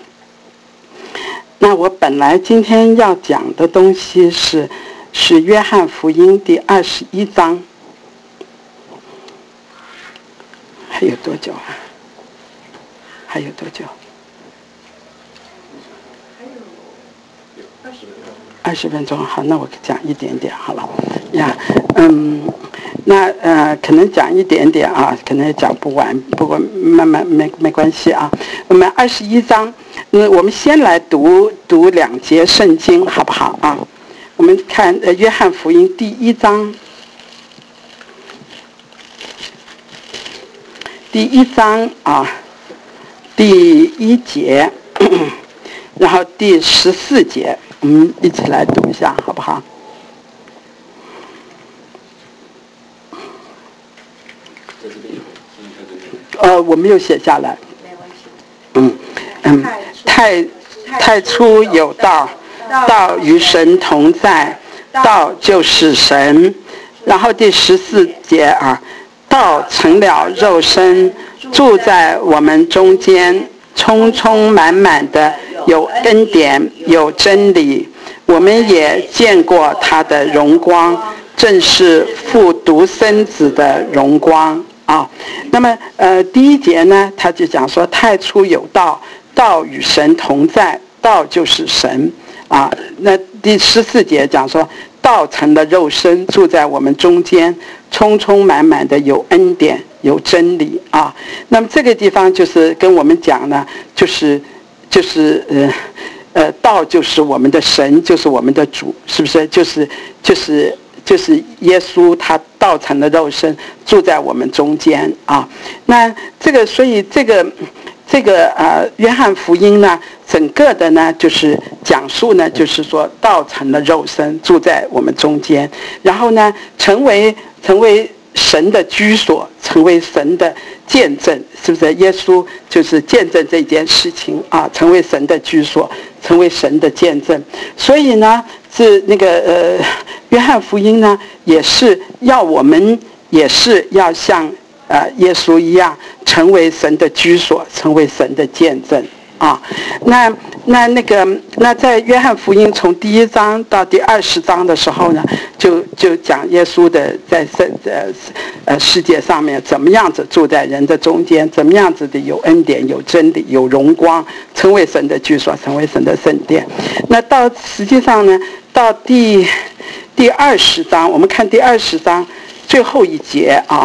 那我本来今天要讲的东西是是约翰福音第二十一章，还有多久啊？还有多久？二十分钟，好，那我讲一点点好了呀。嗯。那呃，可能讲一点点啊，可能也讲不完，不过慢慢没没关系啊。我们二十一章，嗯，我们先来读读两节圣经，好不好啊？我们看呃，约翰福音第一章，第一章啊，第一节，然后第十四节，我们一起来读一下，好不好？呃，我没有写下来。嗯嗯，太太初有道， 道与神同在，道就是神。然后第十四节啊，道成了肉身，住在我们中间，充充满满的有恩典，有真理。我们也见过他的荣光，正是父独生子的荣光啊。那么呃，第一节呢，他就讲说，太初有道，道与神同在，道就是神啊。那第十四节讲说，道成了肉身，住在我们中间，充充满满的有恩典，有真理啊。那么这个地方就是跟我们讲呢，就是就是呃呃，道就是我们的神，就是我们的主，是不是？就是就是就是耶稣，他道成了肉身，住在我们中间啊。那这个，所以这个。这个呃，约翰福音呢，整个的呢就是讲述呢，就是说道成了肉身，住在我们中间，然后呢，成为成为神的居所，成为神的见证，是不是？耶稣就是见证这件事情啊，成为神的居所，成为神的见证。所以呢，是那个呃，约翰福音呢，也是要我们，也是要像。呃，耶稣一样成为神的居所，成为神的见证啊。那那那个那在约翰福音从第一章到第二十章的时候呢，就就讲耶稣的在世呃呃世界上面怎么样子住在人的中间，怎么样子的有恩典、有真理、有荣光，成为神的居所，成为神的圣殿。那到实际上呢，到第第二十章，我们看第二十章最后一节啊。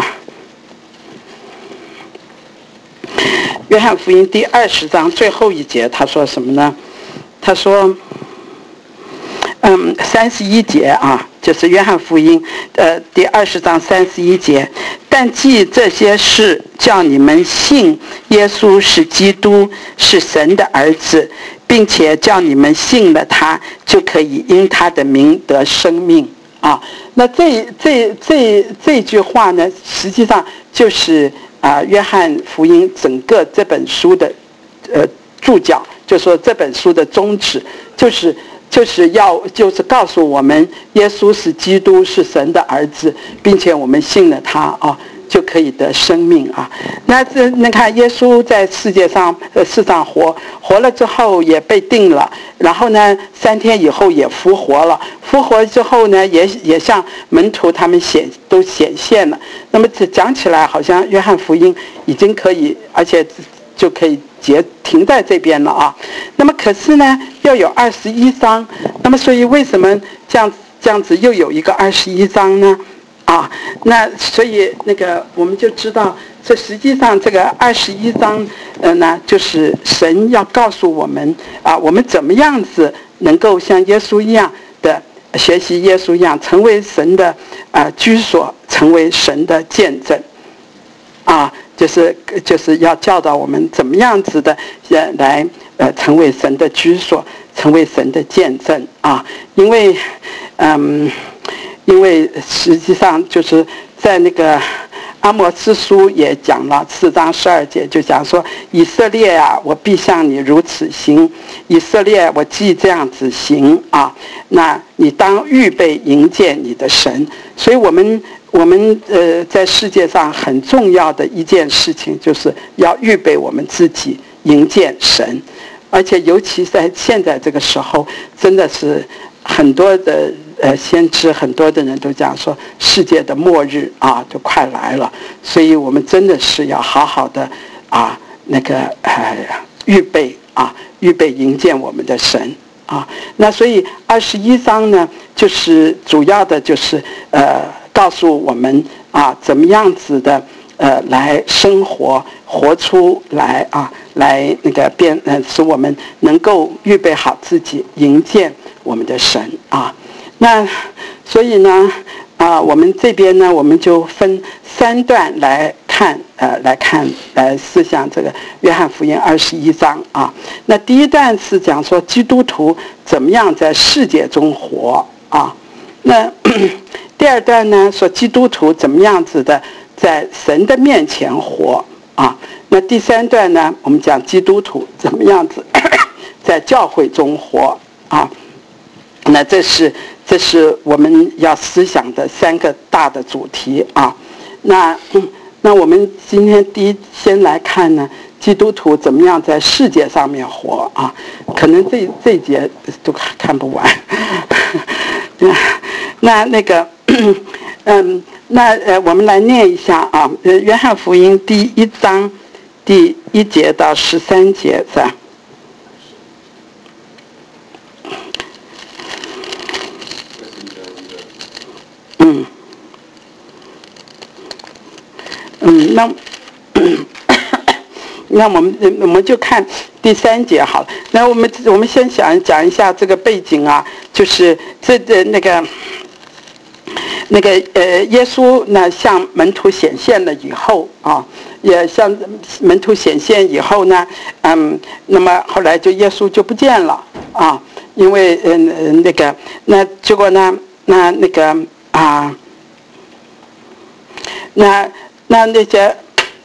约翰福音第二十章最后一节，他说什么呢？他说，嗯，三十一节啊，就是约翰福音呃第二十章三十一节。但记这些事，叫你们信耶稣是基督，是神的儿子，并且叫你们信了他，就可以因他的名得生命啊。那这这这这句话呢，实际上就是啊，约翰福音整个这本书的呃注脚，就说这本书的宗旨就是就是要就是告诉我们，耶稣是基督，是神的儿子，并且我们信了他啊，就可以得生命啊。那这那看耶稣在世界上呃世上活活了之后也被定了，然后呢三天以后也复活了，复活之后呢也也向门徒他们显都显现了。那么这讲起来好像约翰福音已经可以，而且就可以结停在这边了啊。那么可是呢要有二十一章，那么所以为什么这样这样子又有一个二十一章呢？啊，那所以那个我们就知道，这实际上这个二十一章，呃呢，就是神要告诉我们啊，我们怎么样子能够像耶稣一样的学习耶稣一样，成为神的啊、呃、居所，成为神的见证，啊，就是就是要教导我们怎么样子的呃来呃成为神的居所，成为神的见证啊，因为嗯。因为实际上就是在那个阿摩司书也讲了四章十二节，就讲说以色列啊，我必向你如此行，以色列我既这样子行啊，那你当预备迎接你的神。所以我们我们呃在世界上很重要的一件事情，就是要预备我们自己迎接神，而且尤其在现在这个时候，真的是很多的。呃，先知很多的人都讲说，世界的末日啊，就快来了，所以我们真的是要好好的啊，那个呃预备啊，预备迎接我们的神啊。那所以二十一章呢，就是主要的就是呃告诉我们啊，怎么样子的呃来生活，活出来啊，来那个变呃，使我们能够预备好自己，迎接我们的神啊。那所以呢，啊，我们这边呢，我们就分三段来看，呃，来看，来思想这个约翰福音二十一章啊。那第一段是讲说基督徒怎么样在世界中活啊。那第二段呢，说基督徒怎么样子的在神的面前活啊。那第三段呢，我们讲基督徒怎么样子在教会中活啊。 那这是这是我们要思想的三个大的主题啊。那嗯，那我们今天第一先来看呢，基督徒怎么样在世界上面活啊？可能这这一节都看不完。那那个，嗯，那呃，我们来念一下啊，呃，约翰福音第一章第一节到十三节是吧？嗯，嗯，那。那我们我们就看第三节好了。那我们我们先想讲一下这个背景啊，就是这这那个那个呃，耶稣呢向门徒显现了以后啊，也向门徒显现以后呢，嗯，那么后来就耶稣就不见了啊，因为嗯、呃、那个那结果呢，那那个啊，那那那些。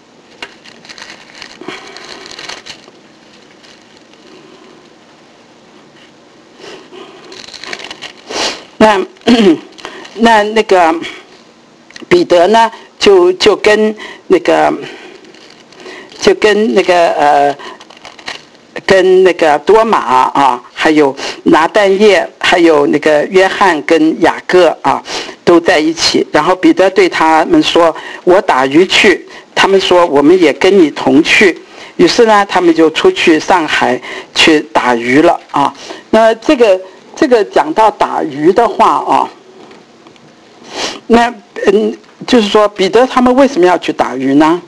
那那那个彼得呢，就就跟那个就跟那个呃跟那个多马啊，还有拿但业，还有那个约翰跟雅各啊，都在一起。然后彼得对他们说：“我打鱼去。”他们说：“我们也跟你同去。”于是呢，他们就出去上海去打鱼了啊。那这个。这个讲到打鱼的话啊，那嗯，就是说彼得他们为什么要去打鱼呢？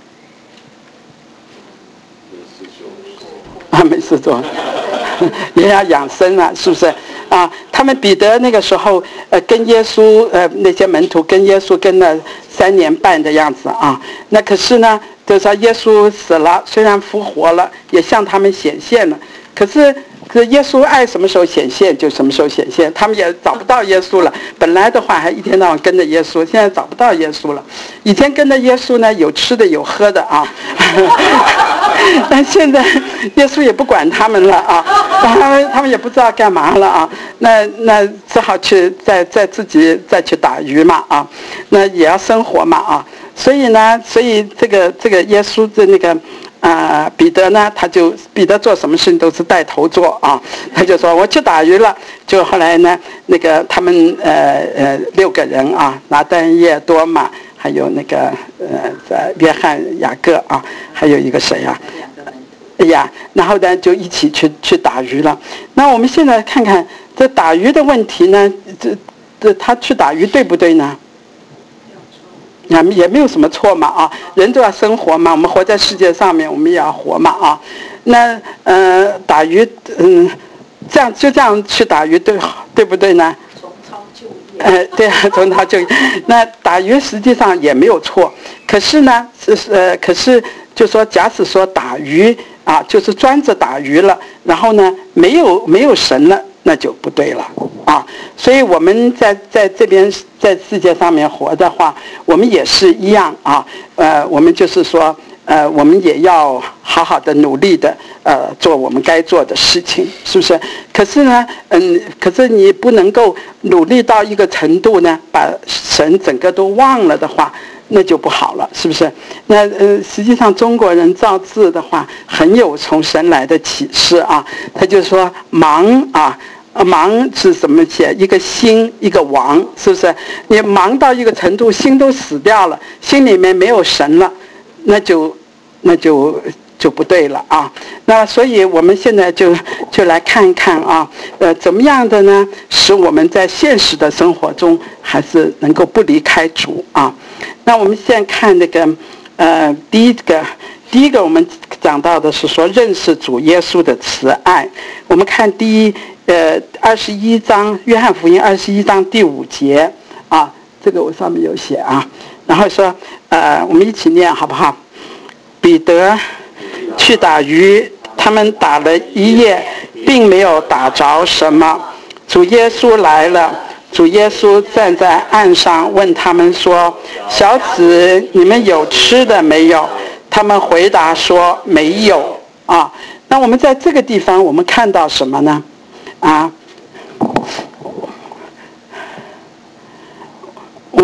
啊，没事做，也要养生啊，是不是？啊，他们彼得那个时候呃跟耶稣呃那些门徒跟耶稣跟了三年半的样子啊，那可是呢，就是说耶稣死了，虽然复活了，也向他们显现了，可是。可是耶稣爱什么时候显现就什么时候显现，他们也找不到耶稣了。本来的话还一天到晚跟着耶稣，现在找不到耶稣了。以前跟着耶稣呢，有吃的有喝的啊，但现在耶稣也不管他们了啊，他们他们也不知道干嘛了啊。那那只好去再再自己再去打鱼嘛啊，那也要生活嘛啊。所以呢，所以这个这个耶稣的那个。啊、呃，彼得呢，他就彼得做什么事情都是带头做啊，他就说我去打鱼了。就后来呢，那个他们呃呃六个人啊，拿但业、多马，还有那个呃约翰、雅各啊，还有一个谁啊？哎呀，然后呢就一起去去打鱼了。那我们现在看看这打鱼的问题呢，这这他去打鱼对不对呢？啊，也没有什么错嘛啊，人都要生活嘛，我们活在世界上面，我们也要活嘛啊。那呃，打鱼，嗯，这样就这样去打鱼，对对不对呢？ 重操旧业。 呃，对啊，重操旧业。那打鱼实际上也没有错，可是呢，是呃，可是就说，假使说打鱼啊，就是专着打鱼了，然后呢，没有没有神了。那就不对了啊！所以我们在在这边在世界上面活的话，我们也是一样啊。呃，我们就是说，呃，我们也要好好的努力的呃做我们该做的事情，是不是？可是呢，嗯，可是你不能够努力到一个程度呢，把神整个都忘了的话。那就不好了，是不是？那呃，实际上中国人造字的话，很有从神来的启示啊。他就说忙啊，忙是怎么写？一个心，一个亡，是不是？你忙到一个程度，心都死掉了，心里面没有神了，那就那就就不对了啊。那所以我们现在就就来看一看啊，呃，怎么样的呢？使我们在现实的生活中还是能够不离开主啊。那我们现在看那个，呃，第一个，第一个我们讲到的是说认识主耶稣的慈爱。我们看第一，呃，二十一章，约翰福音二十一章第五节啊，这个我上面有写啊。然后说，呃，我们一起念好不好？彼得去打鱼，他们打了一夜，并没有打着什么。主耶稣来了。主耶稣站在岸上问他们说：小子，你们有吃的没有？他们回答说没有啊。那我们在这个地方我们看到什么呢？啊，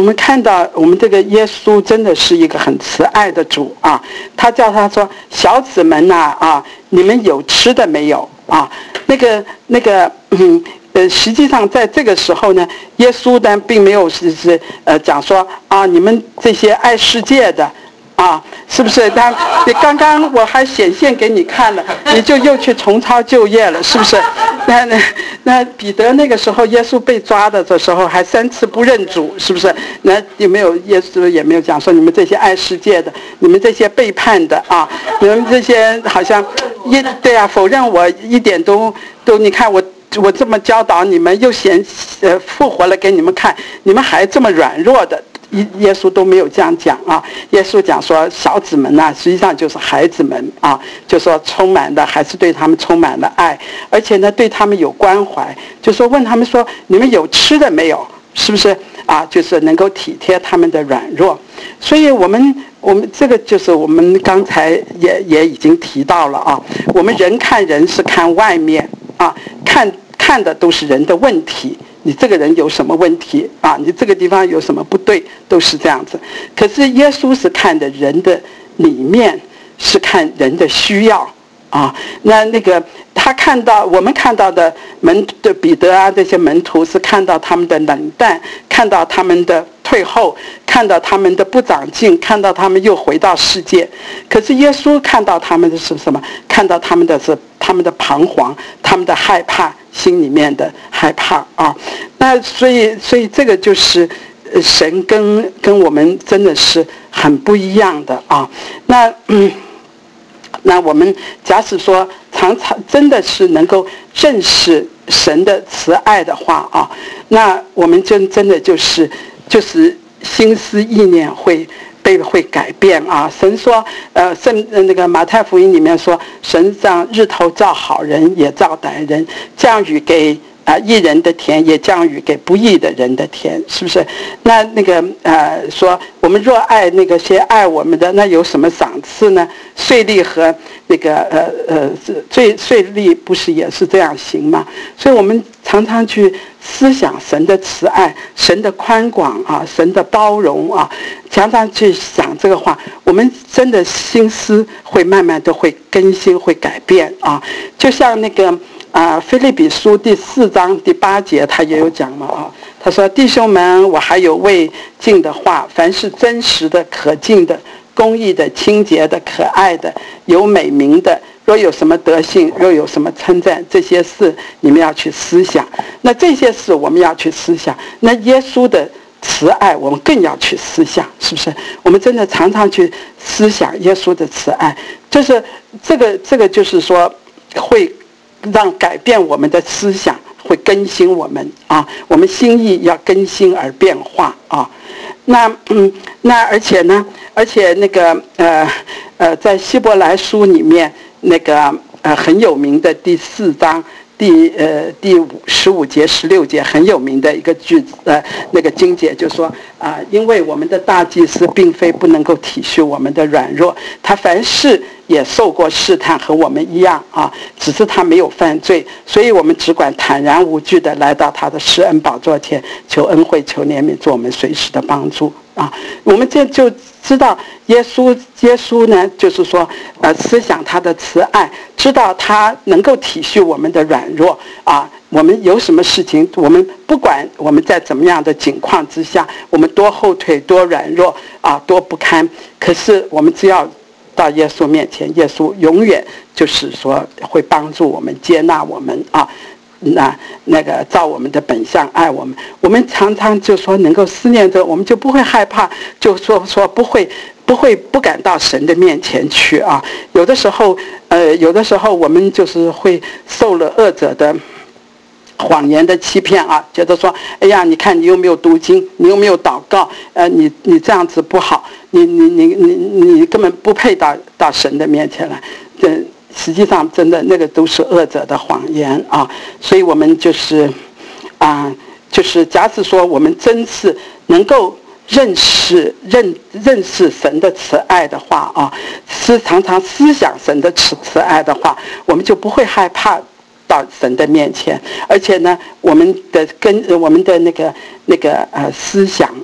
们看到我们这个耶稣真的是一个很慈爱的主啊，他叫他说小子们呐 啊, 啊，你们有吃的没有啊？那个那个嗯呃，实际上在这个时候呢，耶稣呢并没有是是呃讲说啊，你们这些爱世界的。啊，是不是？当你刚刚我还显现给你看了，你就又去重操旧业了，是不是？那那那彼得那个时候，耶稣被抓的的时候还三次不认主，是不是？那有没有耶稣也没有讲说你们这些爱世界的，你们这些背叛的啊，你们这些好像一对啊，否认我一点都都，你看我。我这么教导你们，又显呃复活了给你们看，你们还这么软弱的，耶稣都没有这样讲啊。耶稣讲说小子们呐、啊，实际上就是孩子们啊，就说充满了还是对他们充满了爱，而且呢对他们有关怀，就说问他们说你们有吃的没有？是不是啊？就是能够体贴他们的软弱。所以我们我们这个就是我们刚才也也已经提到了啊，我们人看人是看外面啊，看。看的都是人的问题，你这个人有什么问题啊？你这个地方有什么不对，都是这样子。可是耶稣是看的人的里面，是看人的需要啊。那那个他看到我们看到的门的彼得啊，这些门徒是看到他们的冷淡，看到他们的退后，看到他们的不长进，看到他们又回到世界。可是耶稣看到他们的是什么？看到他们的是他们的彷徨，他们的害怕。心里面的害怕啊，那所以所以这个就是神跟跟我们真的是很不一样的啊。那嗯，那我们假使说常常真的是能够认识神的慈爱的话啊，那我们真真的就是就是心思意念会。被会改变啊！神说，呃，圣那个马太福音里面说，神让日头照好人也照歹人，降雨给啊义人的田，也降雨给不义的人的田，是不是？那那个呃说，我们若爱那个些爱我们的，那有什么赏赐呢？税吏和那个呃呃税税吏不是也是这样行吗？所以我们常常去思想神的慈爱，神的宽广啊，神的包容啊，常常去想这个话，我们真的心思会慢慢的会更新，会改变啊。就像那个啊，腓立比书第四章第八节，他也有讲嘛啊，他说：“弟兄们，我还有未尽的话，凡是真实的、可敬的、公义的、清洁的、可爱的、有美名的。”若有什么德性，若有什么称赞，这些事你们要去思想。那这些事我们要去思想，那耶稣的慈爱我们更要去思想，是不是？我们真的常常去思想耶稣的慈爱，就是这个这个就是说会让改变我们的思想，会更新我们啊，我们心意要更新而变化啊。那嗯，那而且呢，而且那个呃呃，在希伯来书里面。那个呃很有名的第四章第呃第五十五节十六节很有名的一个句子呃那个经节就说啊、呃，因为我们的大祭司并非不能够体恤我们的软弱，他凡事也受过试探，和我们一样啊，只是他没有犯罪，所以我们只管坦然无惧的来到他的施恩宝座前，求恩惠，求怜悯，做我们随时的帮助啊。我们这就知道耶稣，耶稣呢，就是说，呃，思想他的慈爱，知道他能够体恤我们的软弱啊。我们有什么事情，我们不管我们在怎么样的境况之下，我们多后退、多软弱啊，多不堪，可是我们只要到耶稣面前，耶稣永远就是说会帮助我们、接纳我们啊。那那个照我们的本相爱我们，我们常常就说能够思念着，我们就不会害怕，就说说不会不会不敢到神的面前去啊。有的时候，呃，有的时候我们就是会受了恶者的谎言的欺骗啊，觉得说，哎呀，你看你又没有读经，你又没有祷告，呃，你你这样子不好，你你你你你根本不配到到神的面前来，这。实际上，真的那个都是恶者的谎言啊！所以我们就是啊，就是假使说我们真是能够认识认认识神的慈爱的话啊，是常常思想神的慈慈爱的话，我们就不会害怕到神的面前，而且呢，我们的跟我们的那个那个呃思想啊。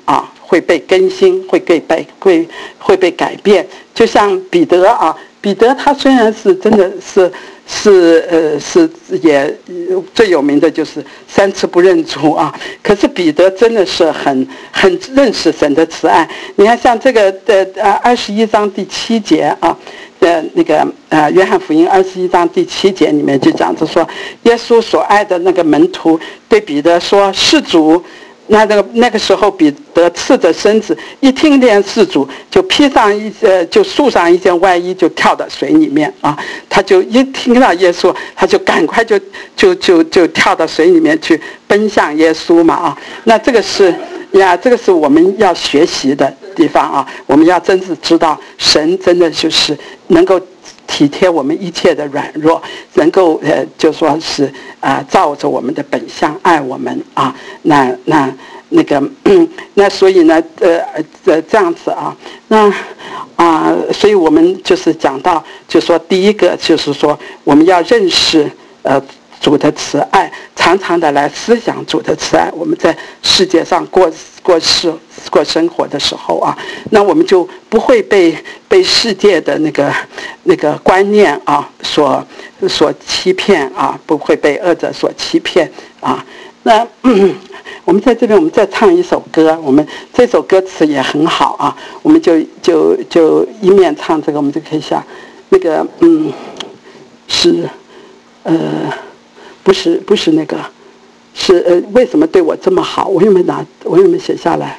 会被更新，会被被会会被改变。就像彼得啊，彼得他虽然是真的是是呃是也最有名的就是三次不认主啊，可是彼得真的是很很认识神的慈爱。你看像这个的呃二十一章第七节啊。呃，那个呃，约翰福音二十一章第七节里面就讲着说，耶稣所爱的那个门徒对彼得说：“是主。”那那个那个时候，彼得赤着身子，一听见是主，就披上一呃，就束上一件外衣，就跳到水里面啊。他就一听到耶稣，他就赶快就就就就跳到水里面去奔向耶稣嘛啊。那这个是呀，这个是我们要学习的地方啊。我们要真是知道，神真的就是能够体贴我们一切的软弱，能够呃就说是啊、呃、照着我们的本相爱我们啊。那那那个那所以呢呃呃这样子啊，那啊、呃、所以我们就是讲到，就说第一个就是说我们要认识呃主的慈爱，常常的来思想主的慈爱。我们在世界上过过世过生活的时候啊，那我们就不会被被世界的那个那个观念啊所所欺骗啊，不会被恶者所欺骗啊。那、嗯、我们在这边，我们再唱一首歌，我们这首歌词也很好啊，我们就就就一面唱这个，我们就可以想那个嗯是呃不是不是那个是呃为什么对我这么好？我有没有拿？我有没有写下来？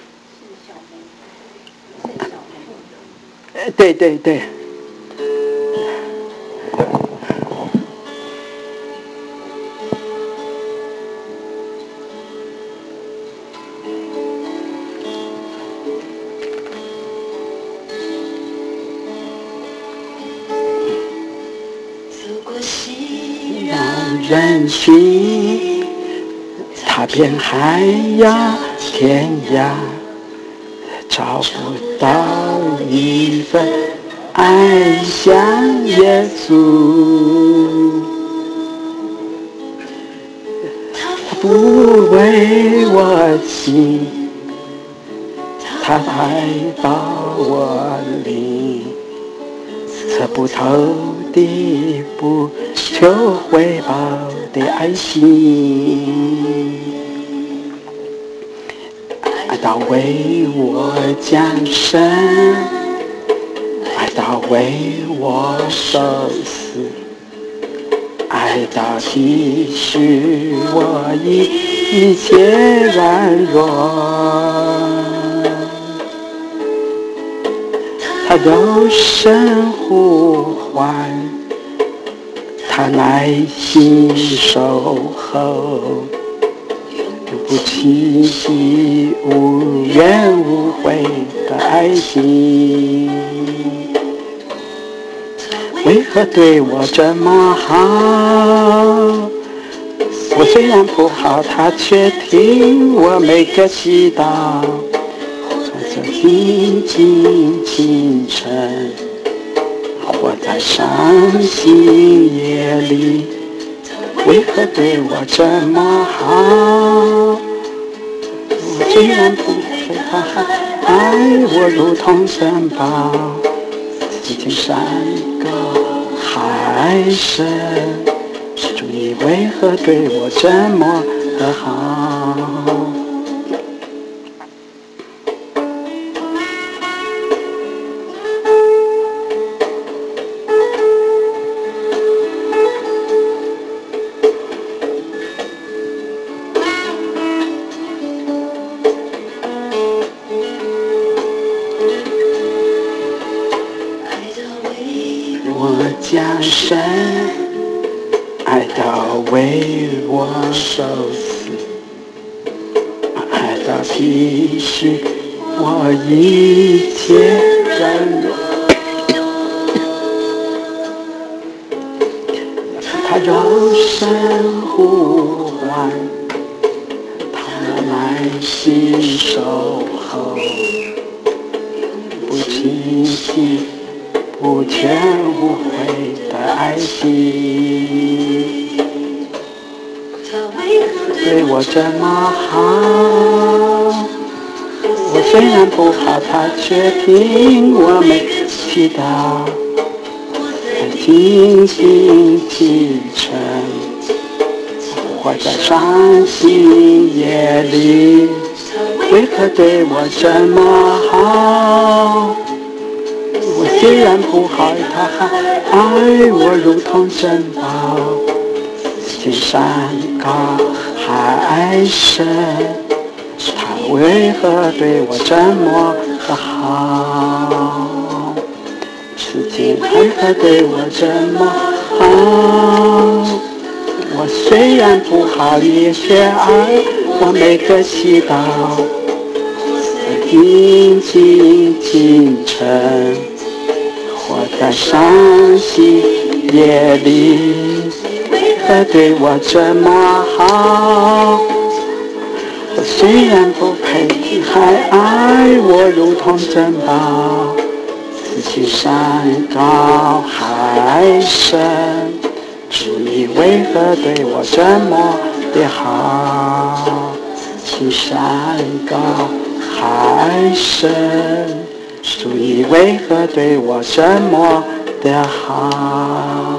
呃，对对对。人寻踏遍海洋天涯，找不到一份爱像耶稣。他不为我心，他爱到我灵，测不透的不求回报的爱心，爱到为我降生，爱到为我受死，爱到体恤我一切软弱。他柔声呼唤，他耐心守候，不轻易无怨无悔的爱心。为何对我这么好？我虽然不好，他却听我每个祈祷。这平静清晨，活在伤心夜里，为何对我这么好？我虽然不会他爱我如同珍宝，几经山高海深，主你为何对我这么的好？降生，爱到为我受死，爱到体恤我一切软弱。他柔声呼唤，他耐心守候，不轻易不全无悔的爱心，对我这么好，我虽然不好，他却听我们祈祷，静静启程，活在伤心夜里，为何对我这么好？我虽然不好，他还爱我如同珍宝。天山高海深，他为何对我这么的好？此情为何对我这么好？我虽然不好，你却爱我每个祈祷。静静清晨，活在伤心夜里，为何对我这么好？我虽然不配，你还爱我如同珍宝。此情山高海深，主你为何对我这么的好？此山高海深，主你为何对我这么的好？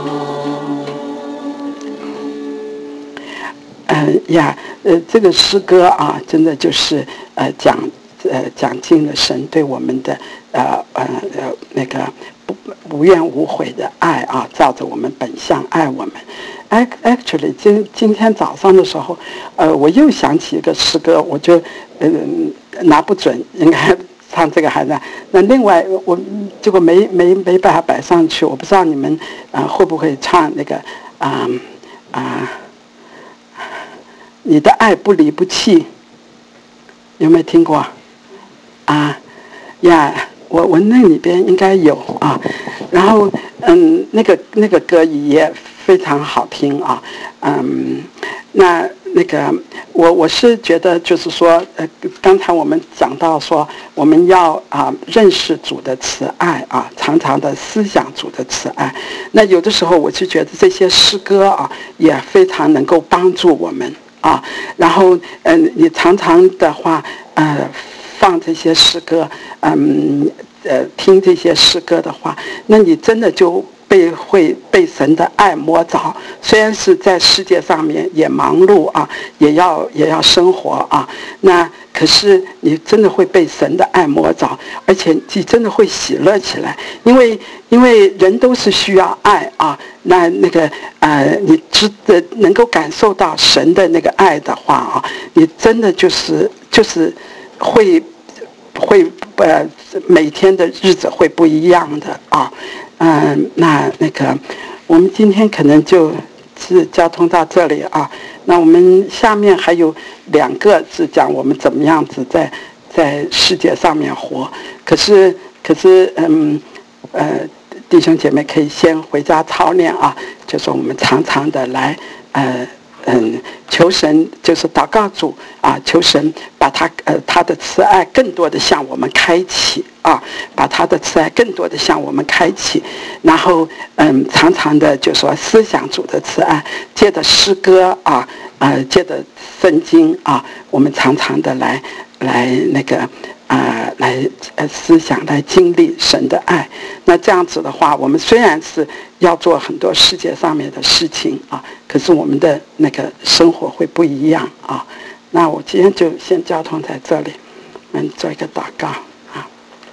嗯呀，呃，这个诗歌啊，真的就是呃讲呃讲尽了神对我们的呃呃呃那个不无怨无悔的爱啊，照着我们本相爱我们。Actually， 今今天早上的时候，呃，我又想起一个诗歌，我就嗯、呃、拿不准应该唱这个还是那另外我结果没没没办法摆上去，我不知道你们啊、呃、会不会唱那个啊啊。呃呃你的爱不离不弃，有没有听过？啊呀，我我那里边应该有啊。然后嗯，那个那个歌也非常好听啊。嗯，那那个我我是觉得就是说，呃，刚才我们讲到说，我们要啊认识主的慈爱啊，常常的思想主的慈爱。那有的时候我就觉得这些诗歌啊，也非常能够帮助我们。啊，然后嗯，你常常的话，呃，放这些诗歌，嗯，呃，听这些诗歌的话，那你真的就被会被神的爱摸着。虽然是在世界上面也忙碌啊，也要也要生活啊，那可是你真的会被神的爱摸着，而且你真的会喜乐起来，因为因为人都是需要爱啊。那那个呃，你知的能够感受到神的那个爱的话啊，你真的就是就是会会呃每天的日子会不一样的啊。嗯、呃，那那个我们今天可能就是交通到这里啊。那我们下面还有两个是讲我们怎么样子在在世界上面活。可是可是嗯呃。弟兄姐妹可以先回家操练啊，就是我们常常的来，呃，嗯，求神，就是祷告主啊，求神把他呃他的慈爱更多的向我们开启啊，把他的慈爱更多的向我们开启，然后嗯，常常的就说思想主的慈爱，借着诗歌啊，呃，借着圣经啊，我们常常的来来那个。啊、呃，来呃思想来经历神的爱，那这样子的话，我们虽然是要做很多世界上面的事情啊，可是我们的那个生活会不一样啊。那我今天就先交通在这里，我们做一个祷告啊。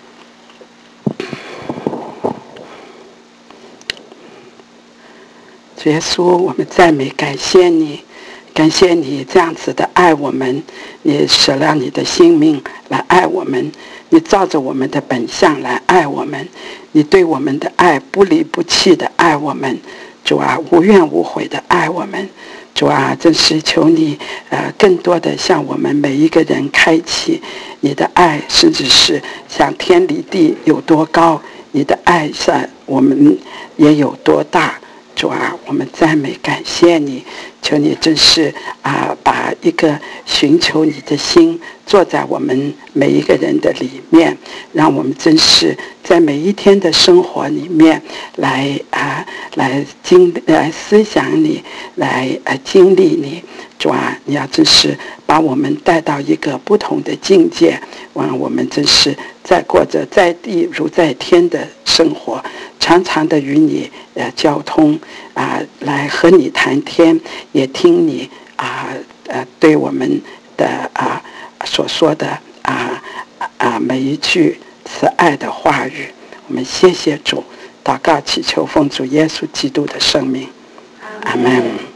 主耶稣，我们赞美感谢你。感谢你这样子的爱我们，你舍了你的性命来爱我们，你照着我们的本相来爱我们，你对我们的爱不离不弃的爱我们，主啊，无怨无悔的爱我们，主啊，真是求你呃更多的向我们每一个人开启你的爱，甚至是像天离地有多高，你的爱在我们也有多大。主啊，我们赞美感谢你，求你真是啊，把一个寻求你的心坐在我们每一个人的里面，让我们真是在每一天的生活里面来啊，来经来思想你，来啊经历你， 主啊，你要真是把我们带到一个不同的境界，让我们真是在过着在地如在天的生活，常常的与你呃交通啊、呃，来和你谈天，也听你啊呃对我们的啊、呃、所说的啊啊、呃、每一句慈爱的话语。我们谢谢主，祷告祈求奉主耶稣基督的圣名，阿们。